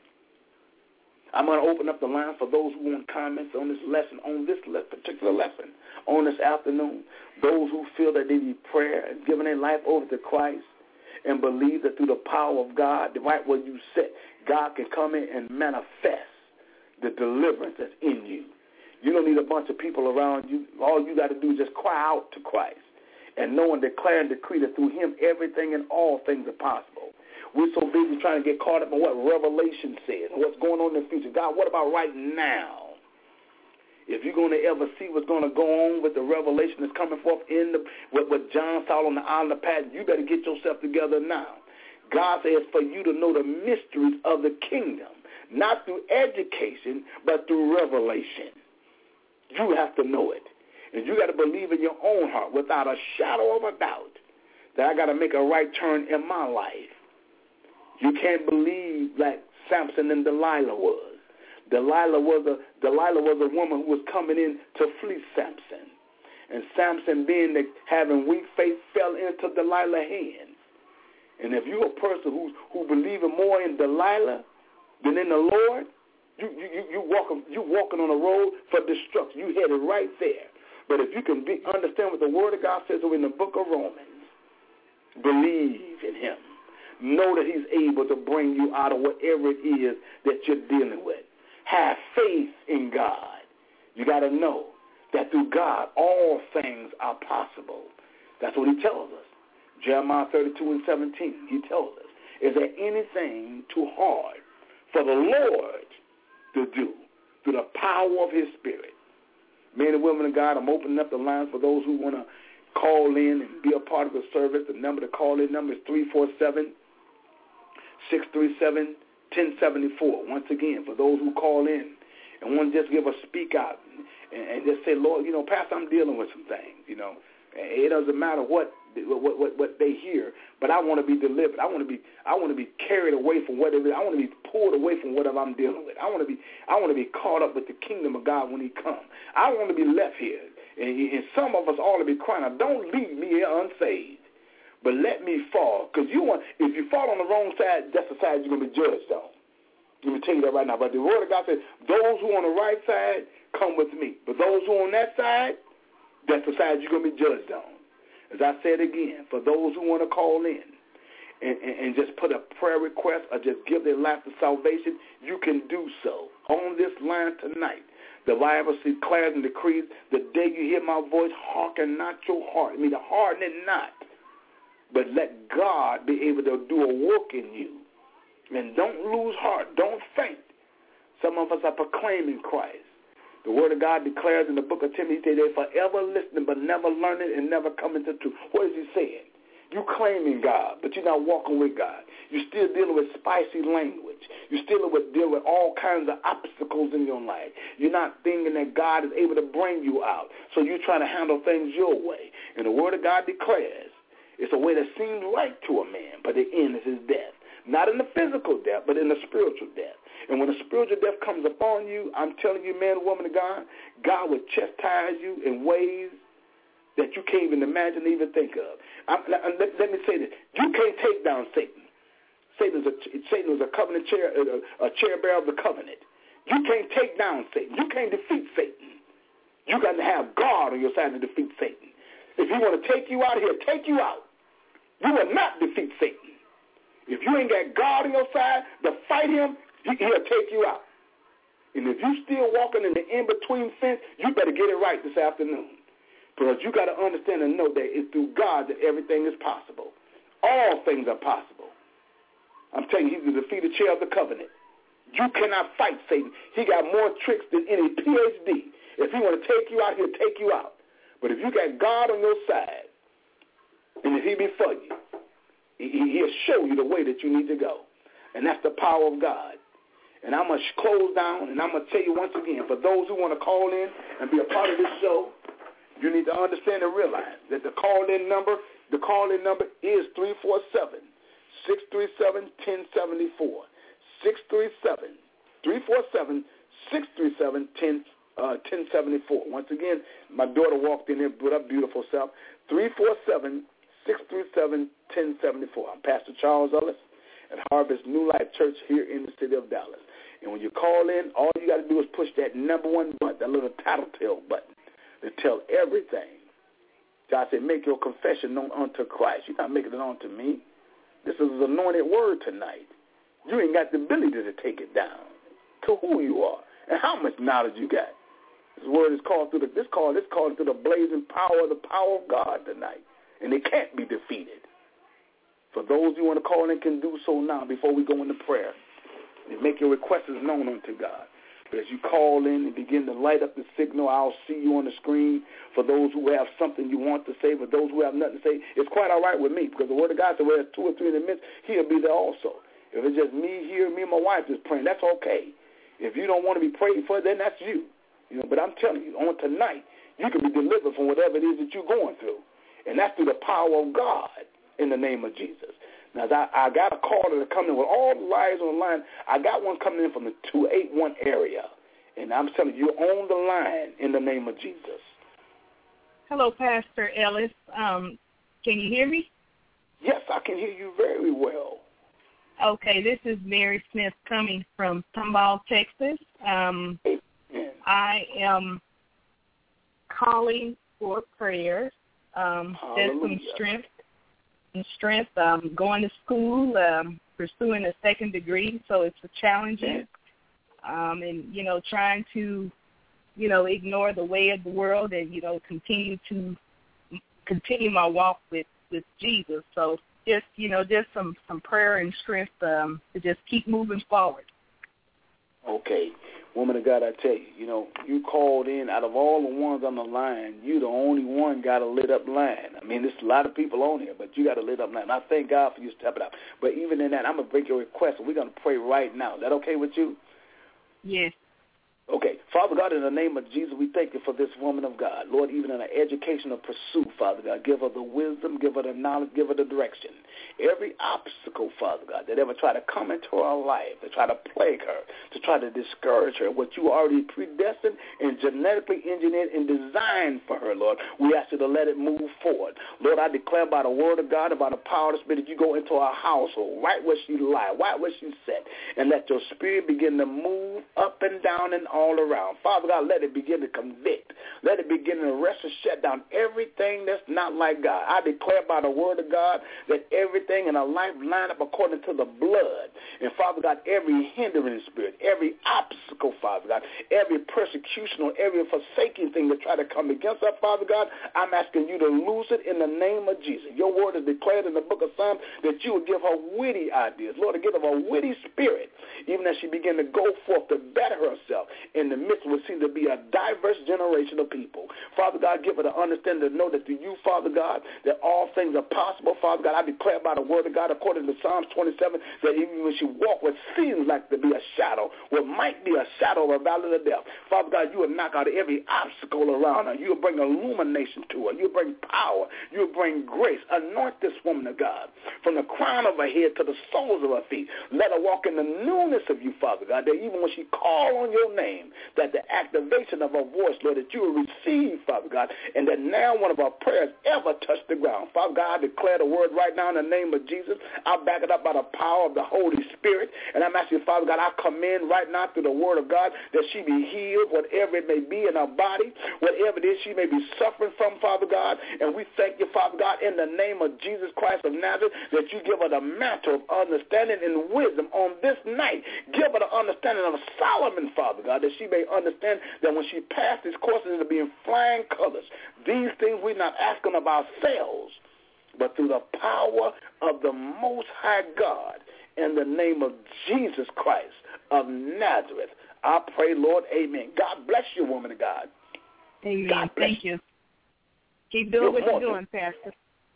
I'm going to open up the line for those who want comments on this lesson, on this particular lesson, on this afternoon. Those who feel that they need prayer and giving their life over to Christ and believe that through the power of God, the right where you sit, God can come in and manifest the deliverance that's in you. You don't need a bunch of people around you. All you got to do is just cry out to Christ and know and declare and decree that through him everything and all things are possible. We're so busy trying to get caught up in what Revelation says and what's going on in the future. God, what about right now? If you're going to ever see what's going to go on with the revelation that's coming forth in the what, what John saw on the island of Patmos, you better get yourself together now. God says for you to know the mysteries of the kingdom, not through education, but through revelation. You have to know it. And you got to believe in your own heart without a shadow of a doubt that I got to make a right turn in my life. You can't believe like Samson and Delilah was. Delilah was a Delilah was a woman who was coming in to flee Samson. And Samson, being the, having weak faith, fell into Delilah's hands. And if you're a person who who believing more in Delilah than in the Lord, you you you walking you walking on a road for destruction. You headed right there. But if you can be, understand what the Word of God says in the book of Romans, believe in him. Know that he's able to bring you out of whatever it is that you're dealing with. Have faith in God. You got to know that through God all things are possible. That's what he tells us. Jeremiah thirty-two and seventeen, he tells us, is there anything too hard for the Lord to do through the power of his Spirit? Men and women of God, I'm opening up the lines for those who want to call in and be a part of the service. The number to call in number is three four seven, six three seven, one zero seven four. Once again, for those who call in and want to just give a speak out and, and just say, Lord, you know, Pastor, I'm dealing with some things, you know. It doesn't matter what what what, what they hear, but I want to be delivered. I want to be I want to be carried away from whatever. I want to be pulled away from whatever I'm dealing with. I want to be I want to be caught up with the kingdom of God when he comes. I want to be left here, and, and some of us ought to be crying out, don't leave me here unsaved, but let me fall, because you want if you fall on the wrong side, that's the side you're going to be judged on. Let me tell you that right now. But the Word of God says, those who are on the right side, come with me. But those who are on that side, that's the side you're going to be judged on. As I said again, for those who want to call in and, and, and just put a prayer request or just give their life to salvation, you can do so. On this line tonight, the Bible declares and decrees, the day you hear my voice, hearken not your heart. I mean, harden it not, but let God be able to do a work in you. And don't lose heart. Don't faint. Some of us are proclaiming Christ. The Word of God declares in the book of Timothy, they're forever listening but never learning and never coming to truth. What is he saying? You claiming God, but you're not walking with God. You're still dealing with spicy language. You're still with, dealing with all kinds of obstacles in your life. You're not thinking that God is able to bring you out. So you're trying to handle things your way. And the Word of God declares it's a way that seems right to a man, but the end is his death. Not in the physical death, but in the spiritual death. And when the spiritual death comes upon you, I'm telling you, man, woman of God, God will chastise you in ways that you can't even imagine, even think of. I'm, let, let me say this. You can't take down Satan. Satan is a, Satan is a covenant chair, a, a chair bearer of the covenant. You can't take down Satan. You can't defeat Satan. You got to have God on your side to defeat Satan. If he want to take you out, he'll take you out. You will not defeat Satan. If you ain't got God on your side to fight him, he'll take you out. And if you're still walking in the in-between fence, you better get it right this afternoon. Because you got to understand and know that it's through God that everything is possible. All things are possible. I'm telling you, he's the defeated chair of the covenant. You cannot fight Satan. He got more tricks than any P H D. If he want to take you out, he'll take you out. But if you got God on your side, and if he be for you, he'll show you the way that you need to go. And that's the power of God. And I'm going to close down, and I'm going to tell you once again, for those who want to call in and be a part of this show, you need to understand and realize that the call-in number The call-in number is three four seven, six three seven, one zero seven four. six three seven, three four seven, six three seven, one zero seven four. Once again, my daughter walked in here, put up beautiful self. three four seven, six three seven, one zero seven four. I'm Pastor Charles Ellis at Harvest New Life Church here in the city of Dallas. And when you call in, all you got to do is push that number one button, that little tattletale button, to tell everything. God said, make your confession known unto Christ. You're not making it on to me. This is an anointed word tonight. You ain't got the ability to take it down to who you are and how much knowledge you got. This word is called through the, this call, this called through the blazing power of the power of God tonight. And it can't be defeated. For those who want to call in can do so now before we go into prayer. And make your requests known unto God. But as you call in and begin to light up the signal, I'll see you on the screen. For those who have something you want to say, for those who have nothing to say, it's quite all right with me. Because the word of God says, where there's two or three in the midst, he'll be there also. If it's just me here, me and my wife just praying, that's okay. If you don't want to be prayed for, then that's you. You know, but I'm telling you, on tonight, you can be delivered from whatever it is that you're going through. And that's through the power of God in the name of Jesus. Now, I, I got a caller to come in with all the lives on the line. I got one coming in from the two eight one area. And I'm telling you, you're on the line in the name of Jesus. Hello, Pastor Ellis. Um, can you hear me? Yes, I can hear you very well. Okay, this is Mary Smith coming from Tomball, Texas. Um, I am calling for prayer, um, just some strength. Some strength. Um, going to school, um, pursuing a second degree, so it's a challenging. Um, and, you know, trying to, you know, ignore the way of the world and, you know, continue to continue my walk with, with Jesus. So just, you know, just some, some prayer and strength um, to just keep moving forward. Okay. Woman of God, I tell you, you know, you called in. Out of all the ones on the line, you the only one got a lit up line. I mean, there's a lot of people on here, but you got a lit up line. And I thank God for you stepping up. But even in that, I'm going to break your request, and we're going to pray right now. Is that okay with you? Yes. Okay. Father God, in the name of Jesus, we thank you for this woman of God. Lord, even in her educational pursuit, Father God, give her the wisdom, give her the knowledge, give her the direction. Every obstacle, Father God, that ever try to come into her life, to try to plague her, to try to discourage her, what you already predestined and genetically engineered and designed for her, Lord, we ask you to let it move forward. Lord, I declare by the word of God, by the power of the Spirit, that you go into her household, right where she lie, right where she sit, and let your spirit begin to move up and down and all around. Father God, let it begin to convict. Let it begin to arrest and shut down everything that's not like God. I declare by the word of God that everything in our life line up according to the blood. And Father God, every hindering spirit, every obstacle, Father God, every persecution or every forsaking thing that try to come against us, Father God, I'm asking you to lose it in the name of Jesus. Your word is declared in the book of Psalms that you will give her witty ideas. Lord, to give her a witty spirit, even as she begin to go forth to better herself in the midst of what seems to be a diverse generation of people. Father God, give her the understanding to know that through you, Father God, that all things are possible. Father God, I declare by the word of God, according to Psalms twenty-seven, that even when she walks what seems like to be a shadow, what might be a shadow of a valley of death, Father God, you will knock out every obstacle around her. You will bring illumination to her. You will bring power. You will bring grace. Anoint this woman of God from the crown of her head to the soles of her feet. Let her walk in the newness of you, Father God, that even when she calls on your name, that the activation of her voice, Lord, that you will receive, Father God, and that now one of our prayers ever touch the ground. Father God, I declare the word right now in the name of Jesus. I'll back it up by the power of the Holy Spirit. And I'm asking, Father God, I command right now through the word of God that she be healed, whatever it may be in her body, whatever it is she may be suffering from, Father God. And we thank you, Father God, in the name of Jesus Christ of Nazareth, that you give her the mantle of understanding and wisdom on this night. Give her the understanding of Solomon, Father God, that she may understand that when she passed these courses, it'll be in flying colors. These things we're not asking of ourselves, but through the power of the Most High God, in the name of Jesus Christ of Nazareth, I pray, Lord, amen. God bless you, woman of God. Amen. God bless Thank you. you. Keep doing you're what you're doing, Pastor.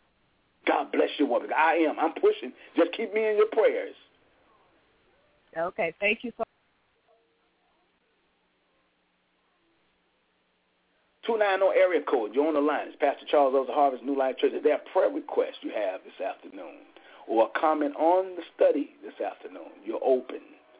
God bless you, woman. I am. I'm pushing. Just keep me in your prayers. Okay. Thank you so much. two nine zero area code. You're on the line. It's Pastor Charles Ozer Harvest, New Life Church. Is there a prayer request you have this afternoon or a comment on the study this afternoon? You're open.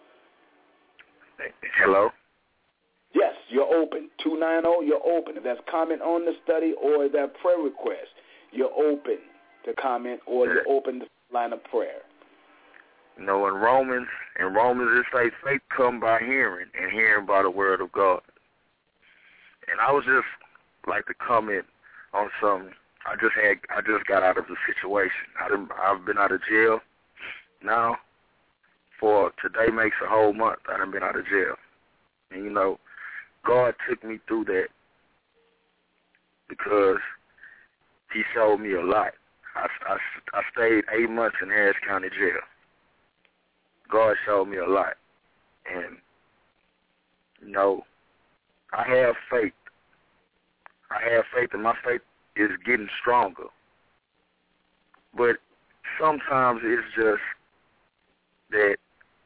Hello? Yes, you're open. two nine zero, you're open. If there's a comment on the study or is there a prayer request, you're open to comment or you're open to line of prayer. You know, in Romans, in Romans it says faith come by hearing and hearing by the word of God. And I was just like to comment on something. I just had, I just got out of the situation. I done, I've been out of jail now for today makes a whole month. I done been out of jail. And, you know, God took me through that because he showed me a lot. I, I, I stayed eight months in Harris County Jail. God showed me a lot. And, you know, I have faith. I have faith, and my faith is getting stronger. But sometimes it's just that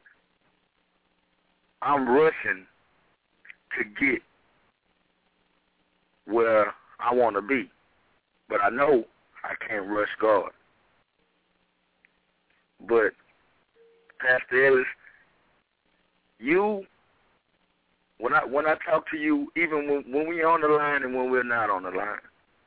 I'm rushing to get where I want to be. But I know I can't rush God. But, Pastor Ellis, you, when I when I talk to you, even when, when we're on the line and when we're not on the line,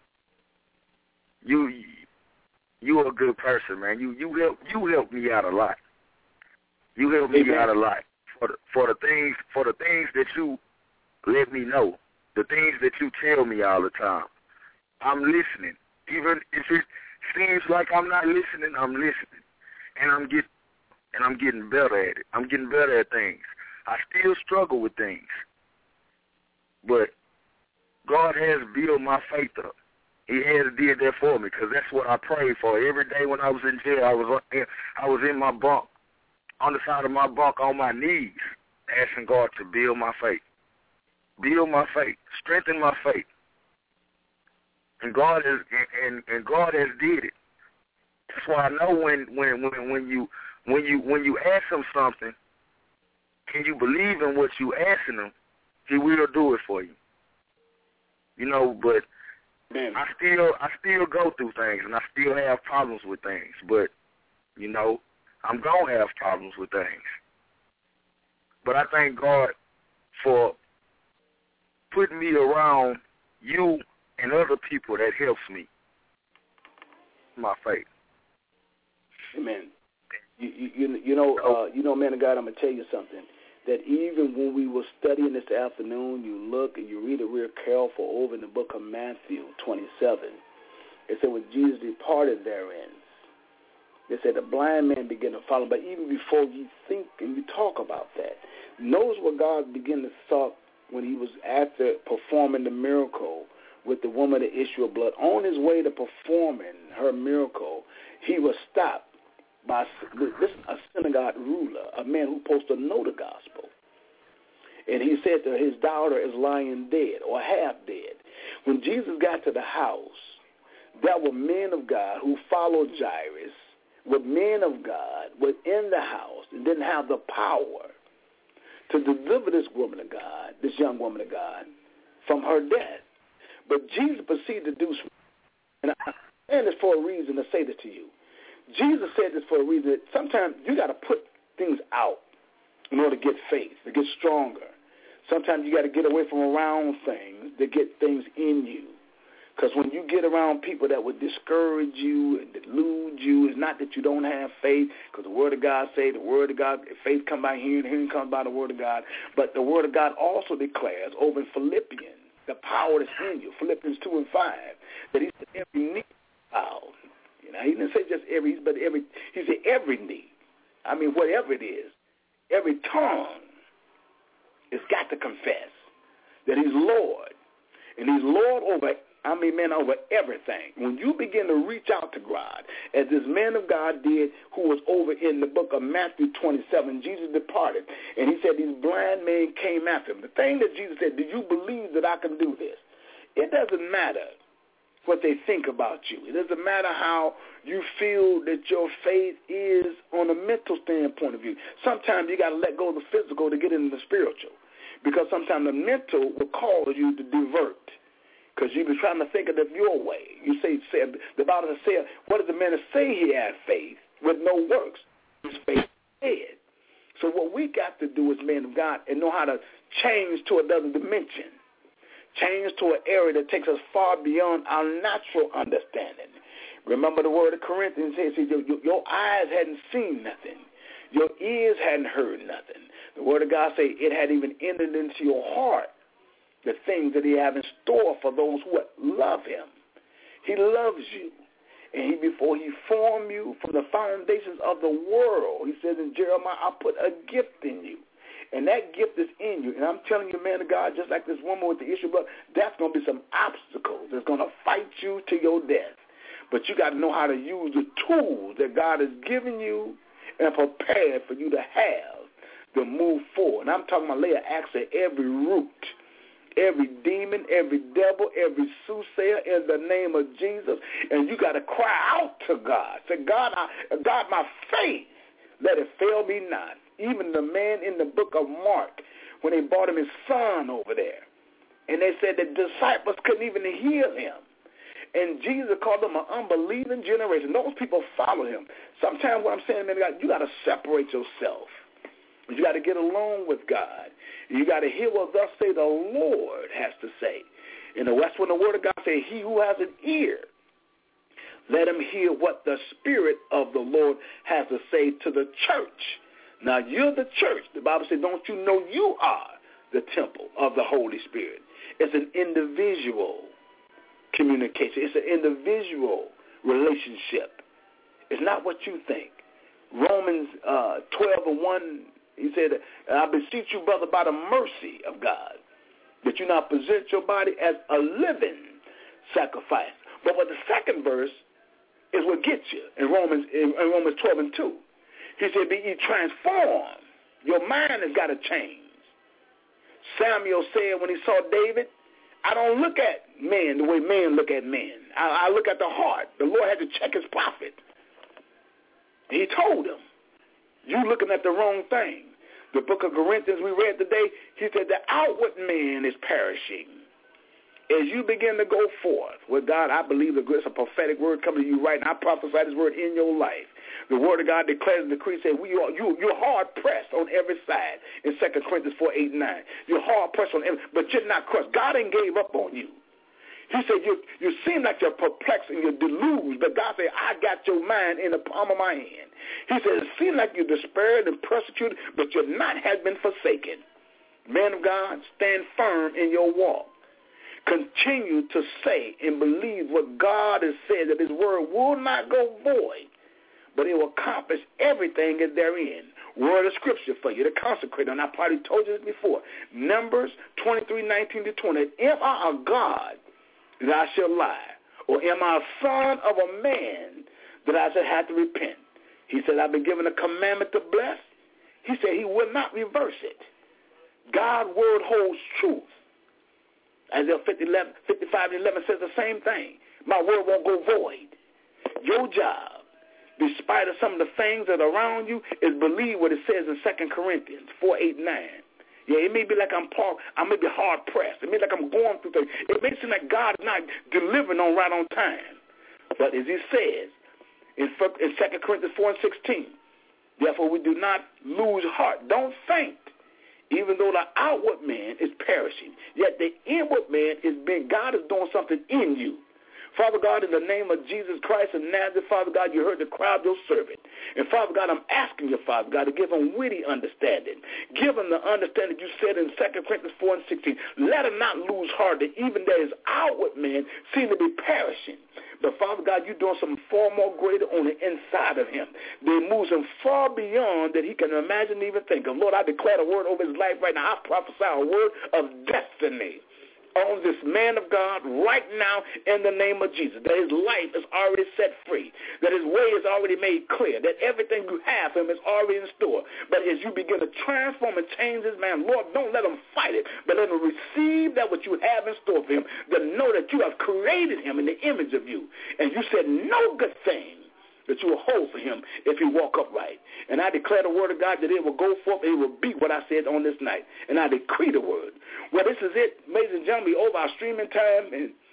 you you're a good person, man. You you help you help me out a lot. You help me Amen. out a lot for the, for the things for the things that you let me know, the things that you tell me all the time. I'm listening, even if it seems like I'm not listening. I'm listening, and I'm get and I'm getting better at it. I'm getting better at things. I still struggle with things, but God has built my faith up. He has did that for me because that's what I prayed for every day when I was in jail. I was I was in my bunk, on the side of my bunk, on my knees, asking God to build my faith, build my faith, strengthen my faith. And God has and, and God has did it. That's why I know when when when when you when you when you ask him something, and you believe in what you asking him, he will do it for you. You know, but Man. I still I still go through things and I still have problems with things. But, you know, I'm gonna have problems with things. But I thank God for putting me around you and other people that helps me. My faith. Amen. You you you know uh, you know, man of God, I'm gonna tell you something. That even when we were studying this afternoon, you look and you read it real careful over in the book of Matthew twenty-seven. It said when Jesus departed therein, it said the blind man began to follow. But even before you think and you talk about that, notice what God began to talk when he was after performing the miracle with the woman the issue of blood. On his way to performing her miracle, he was stopped by this a synagogue ruler, a man who supposed to know the gospel. And he said that his daughter is lying dead or half dead. When Jesus got to the house, there were men of God who followed Jairus, were men of God, were in the house and didn't have the power to deliver this woman of God, this young woman of God, from her death. But Jesus proceeded to do something. And I stand this for a reason to say this to you. Jesus said this for a reason. That sometimes you got to put things out in order to get faith, to get stronger. Sometimes you got to get away from around things to get things in you. Because when you get around people that would discourage you and delude you, it's not that you don't have faith, because the Word of God say the Word of God, faith comes by hearing, hearing comes by the Word of God. But the Word of God also declares over in Philippians, the power that's in you, Philippians two and five, that he said every knee bow. You know, he didn't say just every, but every, he said every knee. I mean, whatever it is, every tongue has got to confess that he's Lord. And he's Lord over, I mean, man, over everything. When you begin to reach out to God, as this man of God did who was over in the book of Matthew twenty-seven, Jesus departed. And he said these blind men came after him. The thing that Jesus said, do you believe that I can do this? It doesn't matter what they think about you. It doesn't matter how you feel that your faith is on a mental standpoint of view. Sometimes you got to let go of the physical to get into the spiritual, because sometimes the mental will cause you to divert. because you be trying to think of it your way. You say, say the Bible says, what does the man say he had faith with no works? His faith is dead. So what we got to do as men of God and know how to change to another dimension, change to an area that takes us far beyond our natural understanding. Remember the word of Corinthians says, your, your eyes hadn't seen nothing. Your ears hadn't heard nothing. The word of God says it had even entered into your heart the things that he have in store for those who love him. He loves you. And he, before he formed you from the foundations of the world, he says in Jeremiah, I put a gift in you. And that gift is in you. And I'm telling you, man of God, just like this woman with the issue of blood, that's going to be some obstacles that's going to fight you to your death. But you got to know how to use the tools that God has given you and prepared for you to have to move forward. And I'm talking about lay an axe at every root, every demon, every devil, every soothsayer in the name of Jesus. And you got to cry out to God. Say, God, I, God, my faith, let it fail me not. Even the man in the book of Mark, when they brought him his son over there, and they said the disciples couldn't even heal him. And Jesus called them an unbelieving generation. Those people follow him. Sometimes what I'm saying, man, you got to separate yourself. You got to get along with God. You got to hear what thus say the Lord has to say. And that's when the word of God says, he who has an ear, let him hear what the Spirit of the Lord has to say to the church. Now, you're the church. The Bible says, don't you know you are the temple of the Holy Spirit? It's an individual communication. It's an individual relationship. It's not what you think. Romans uh, twelve and one, he said, I beseech you, brother, by the mercy of God, that you not present your body as a living sacrifice. But what the second verse is what gets you in Romans, in, in Romans twelve and two. He said, be ye transformed. Your mind has got to change. Samuel said when he saw David, I don't look at men the way men look at men. I, I look at the heart. The Lord had to check his prophet. He told him, you looking at the wrong thing. The book of Corinthians we read today, he said the outward man is perishing. As you begin to go forth with God, I believe it's a prophetic word coming to you right now. I prophesy this word in your life. The word of God declares and decrees, say, we are, you, you're hard-pressed on every side in Second Corinthians four, eight, nine. You're hard-pressed on every, but you're not crushed. God ain't gave up on you. He said, you, you seem like you're perplexed and you're deluged, but God said, I got your mind in the palm of my hand. He said, it seems like you're despaired and persecuted, but you're not has been forsaken. Man of God, stand firm in your walk. Continue to say and believe what God has said, that his word will not go void, but it will accomplish everything that therein. Word of scripture for you to consecrate. And I probably told you this before. Numbers twenty-three, nineteen to twenty. Am I a God that I shall lie? Or am I a son of a man that I shall have to repent? He said, I've been given a commandment to bless. He said he will not reverse it. God's word holds truth. Isaiah fifty-five and eleven says the same thing. My word won't go void. Your job, despite of some of the things that are around you, is believe what it says in Second Corinthians four, eight, nine. Yeah, it may be like I'm I may be hard pressed. It may be like I'm going through things. It may seem like God is not delivering on right on time. But as he says in Second Corinthians four and sixteen, therefore we do not lose heart. Don't faint. Even though the outward man is perishing, yet the inward man is being, God is doing something in you. Father God, in the name of Jesus Christ of Nazareth, Father God, you heard the cry of your servant. And Father God, I'm asking you, Father God, to give him witty understanding. Give him the understanding you said in Second Corinthians four and sixteen. Let him not lose heart that even that his outward man seem to be perishing. But, Father God, you're doing something far more greater on the inside of him. They moves him far beyond that he can imagine, even think of. Lord, I declare a word over his life right now. I prophesy a word of destiny on this man of God right now in the name of Jesus, that his life is already set free, that his way is already made clear, that everything you have for him is already in store. But as you begin to transform and change this man, Lord, don't let him fight it, but let him receive that what you have in store for him, to know that you have created him in the image of you. And you said no good thing that you will hold for him if he walk upright. And I declare the word of God that it will go forth and it will be what I said on this night. And I decree the word. Well, this is it, ladies and gentlemen, over our streaming time. And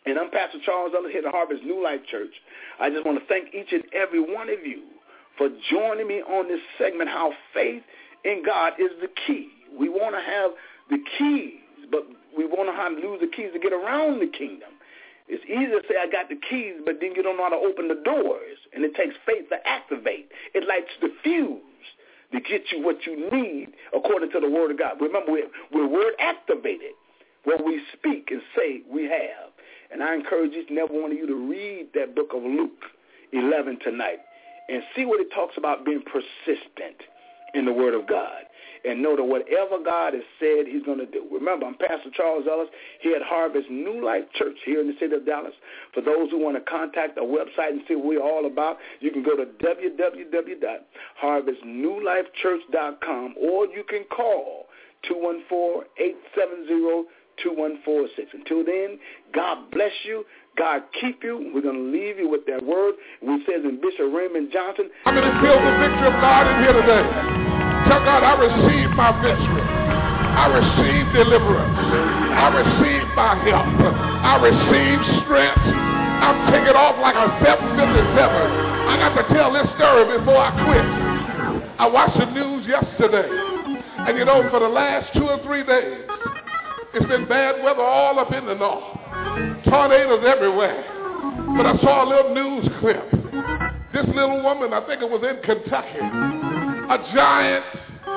And I'm Pastor Charles Ellis here at Harvest New Life Church. I just want to thank each and every one of you for joining me on this segment, How Faith in God is the Key. We want to have the keys, but we want to have to use the keys to get around the kingdom. It's easy to say I got the keys, but then you don't know how to open the doors, and it takes faith to activate. It lights the fuse to get you what you need according to the Word of God. Remember, we're, we're word activated. What we speak and say we have. And I encourage each and every one of you to read that book of Luke eleven tonight and see what it talks about being persistent in the Word of God. And know that whatever God has said he's going to do. Remember, I'm Pastor Charles Ellis here at Harvest New Life Church here in the city of Dallas. For those who want to contact our website and see what we're all about, you can go to w w w dot harvest new life church dot com, or you can call two one four, eight seven zero, two one four six. Until then, God bless you. God keep you. We're going to leave you with that word. We says in Bishop Raymond Johnson, I'm going to feel the victory of God in here today. Tell God, I receive my victory. I receive deliverance. I receive my help. I receive strength. I'm taking off like a seven fifty-seven. I got to tell this story before I quit. I watched the news yesterday, and you know, for the last two or three days, it's been bad weather all up in the north. Tornadoes everywhere. But I saw a little news clip. This little woman, I think it was in Kentucky, a giant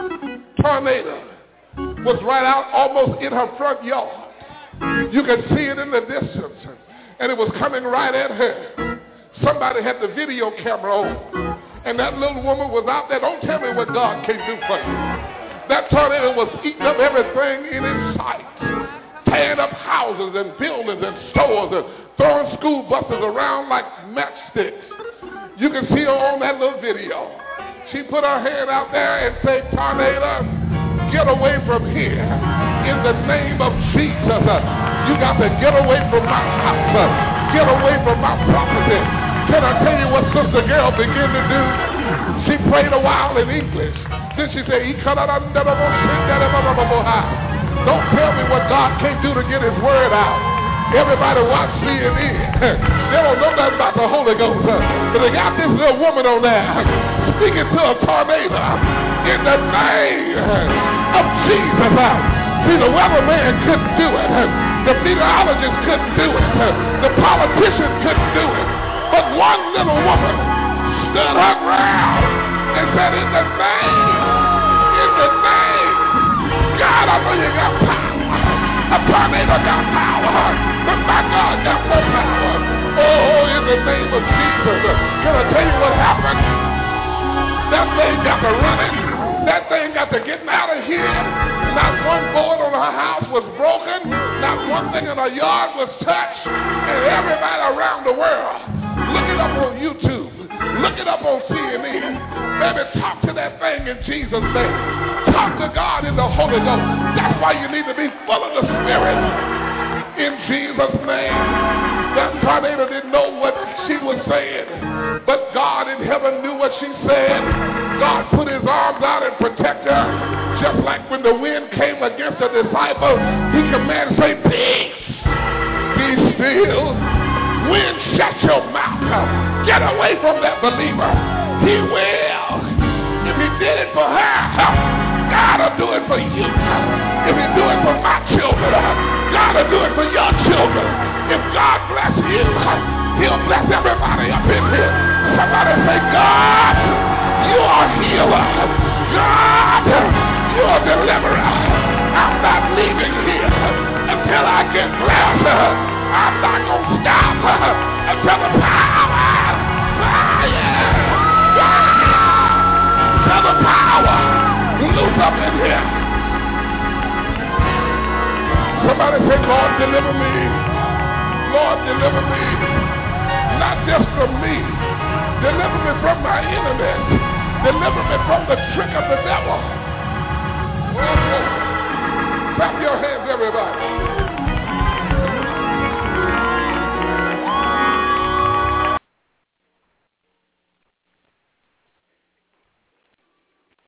tornado was right out almost in her front yard. You could see it in the distance, and it was coming right at her. Somebody had the video camera on, and that little woman was out there. Don't tell me what God can't do for you. That tornado was eating up everything in its sight, tearing up houses and buildings and stores and throwing school buses around like matchsticks. You can see her on that little video. She put her hand out there and said, tornado, get away from here. In the name of Jesus, you got to get away from my house. Get away from my property. Can I tell you what Sister Girl began to do? She prayed a while in English. Then she said, don't tell me what God can't do to get his word out. Everybody watch C N N. They don't know nothing about the Holy Ghost. But they got this little woman on there speaking to a tornado in the name of Jesus. See, the weatherman couldn't do it. The meteorologist couldn't do it. The politician couldn't do it. But one little woman stood her ground and said, in the name, in the name, God, I know you got power. A tornado got power, but my God got more power. Oh, in the name of Jesus. Can I tell you what happened? That thing got to running. That thing got to getting out of here. Not one board on her house was broken. Not one thing in her yard was touched. And everybody around the world, look it up on YouTube. Look it up on C N N. Baby, talk to that thing in Jesus' name. Talk to God in the Holy Ghost. That's why you need to be full of the Spirit. In Jesus' name. That tornado didn't know what she was saying, but God in heaven knew what she said. God put his arms out and protect her. Just like when the wind came against the disciple, he commanded, say, peace, be still. Wind, shut your mouth. Get away from that believer. He will. If he did it for her, God will do it for you. If he do it for my children, God will do it for your children. If God bless you, he'll bless everybody up in here. Somebody say, God, you are a healer. God, you are a deliverer. I'm not leaving here until I get blessed. I'm not going to stop until the power, fire, fire, until the power loose up in here. Somebody say, Lord, deliver me. Lord, deliver me. Not just from me. Deliver me from my enemies. Deliver me from the trick of the devil. Oh, clap your hands, everybody.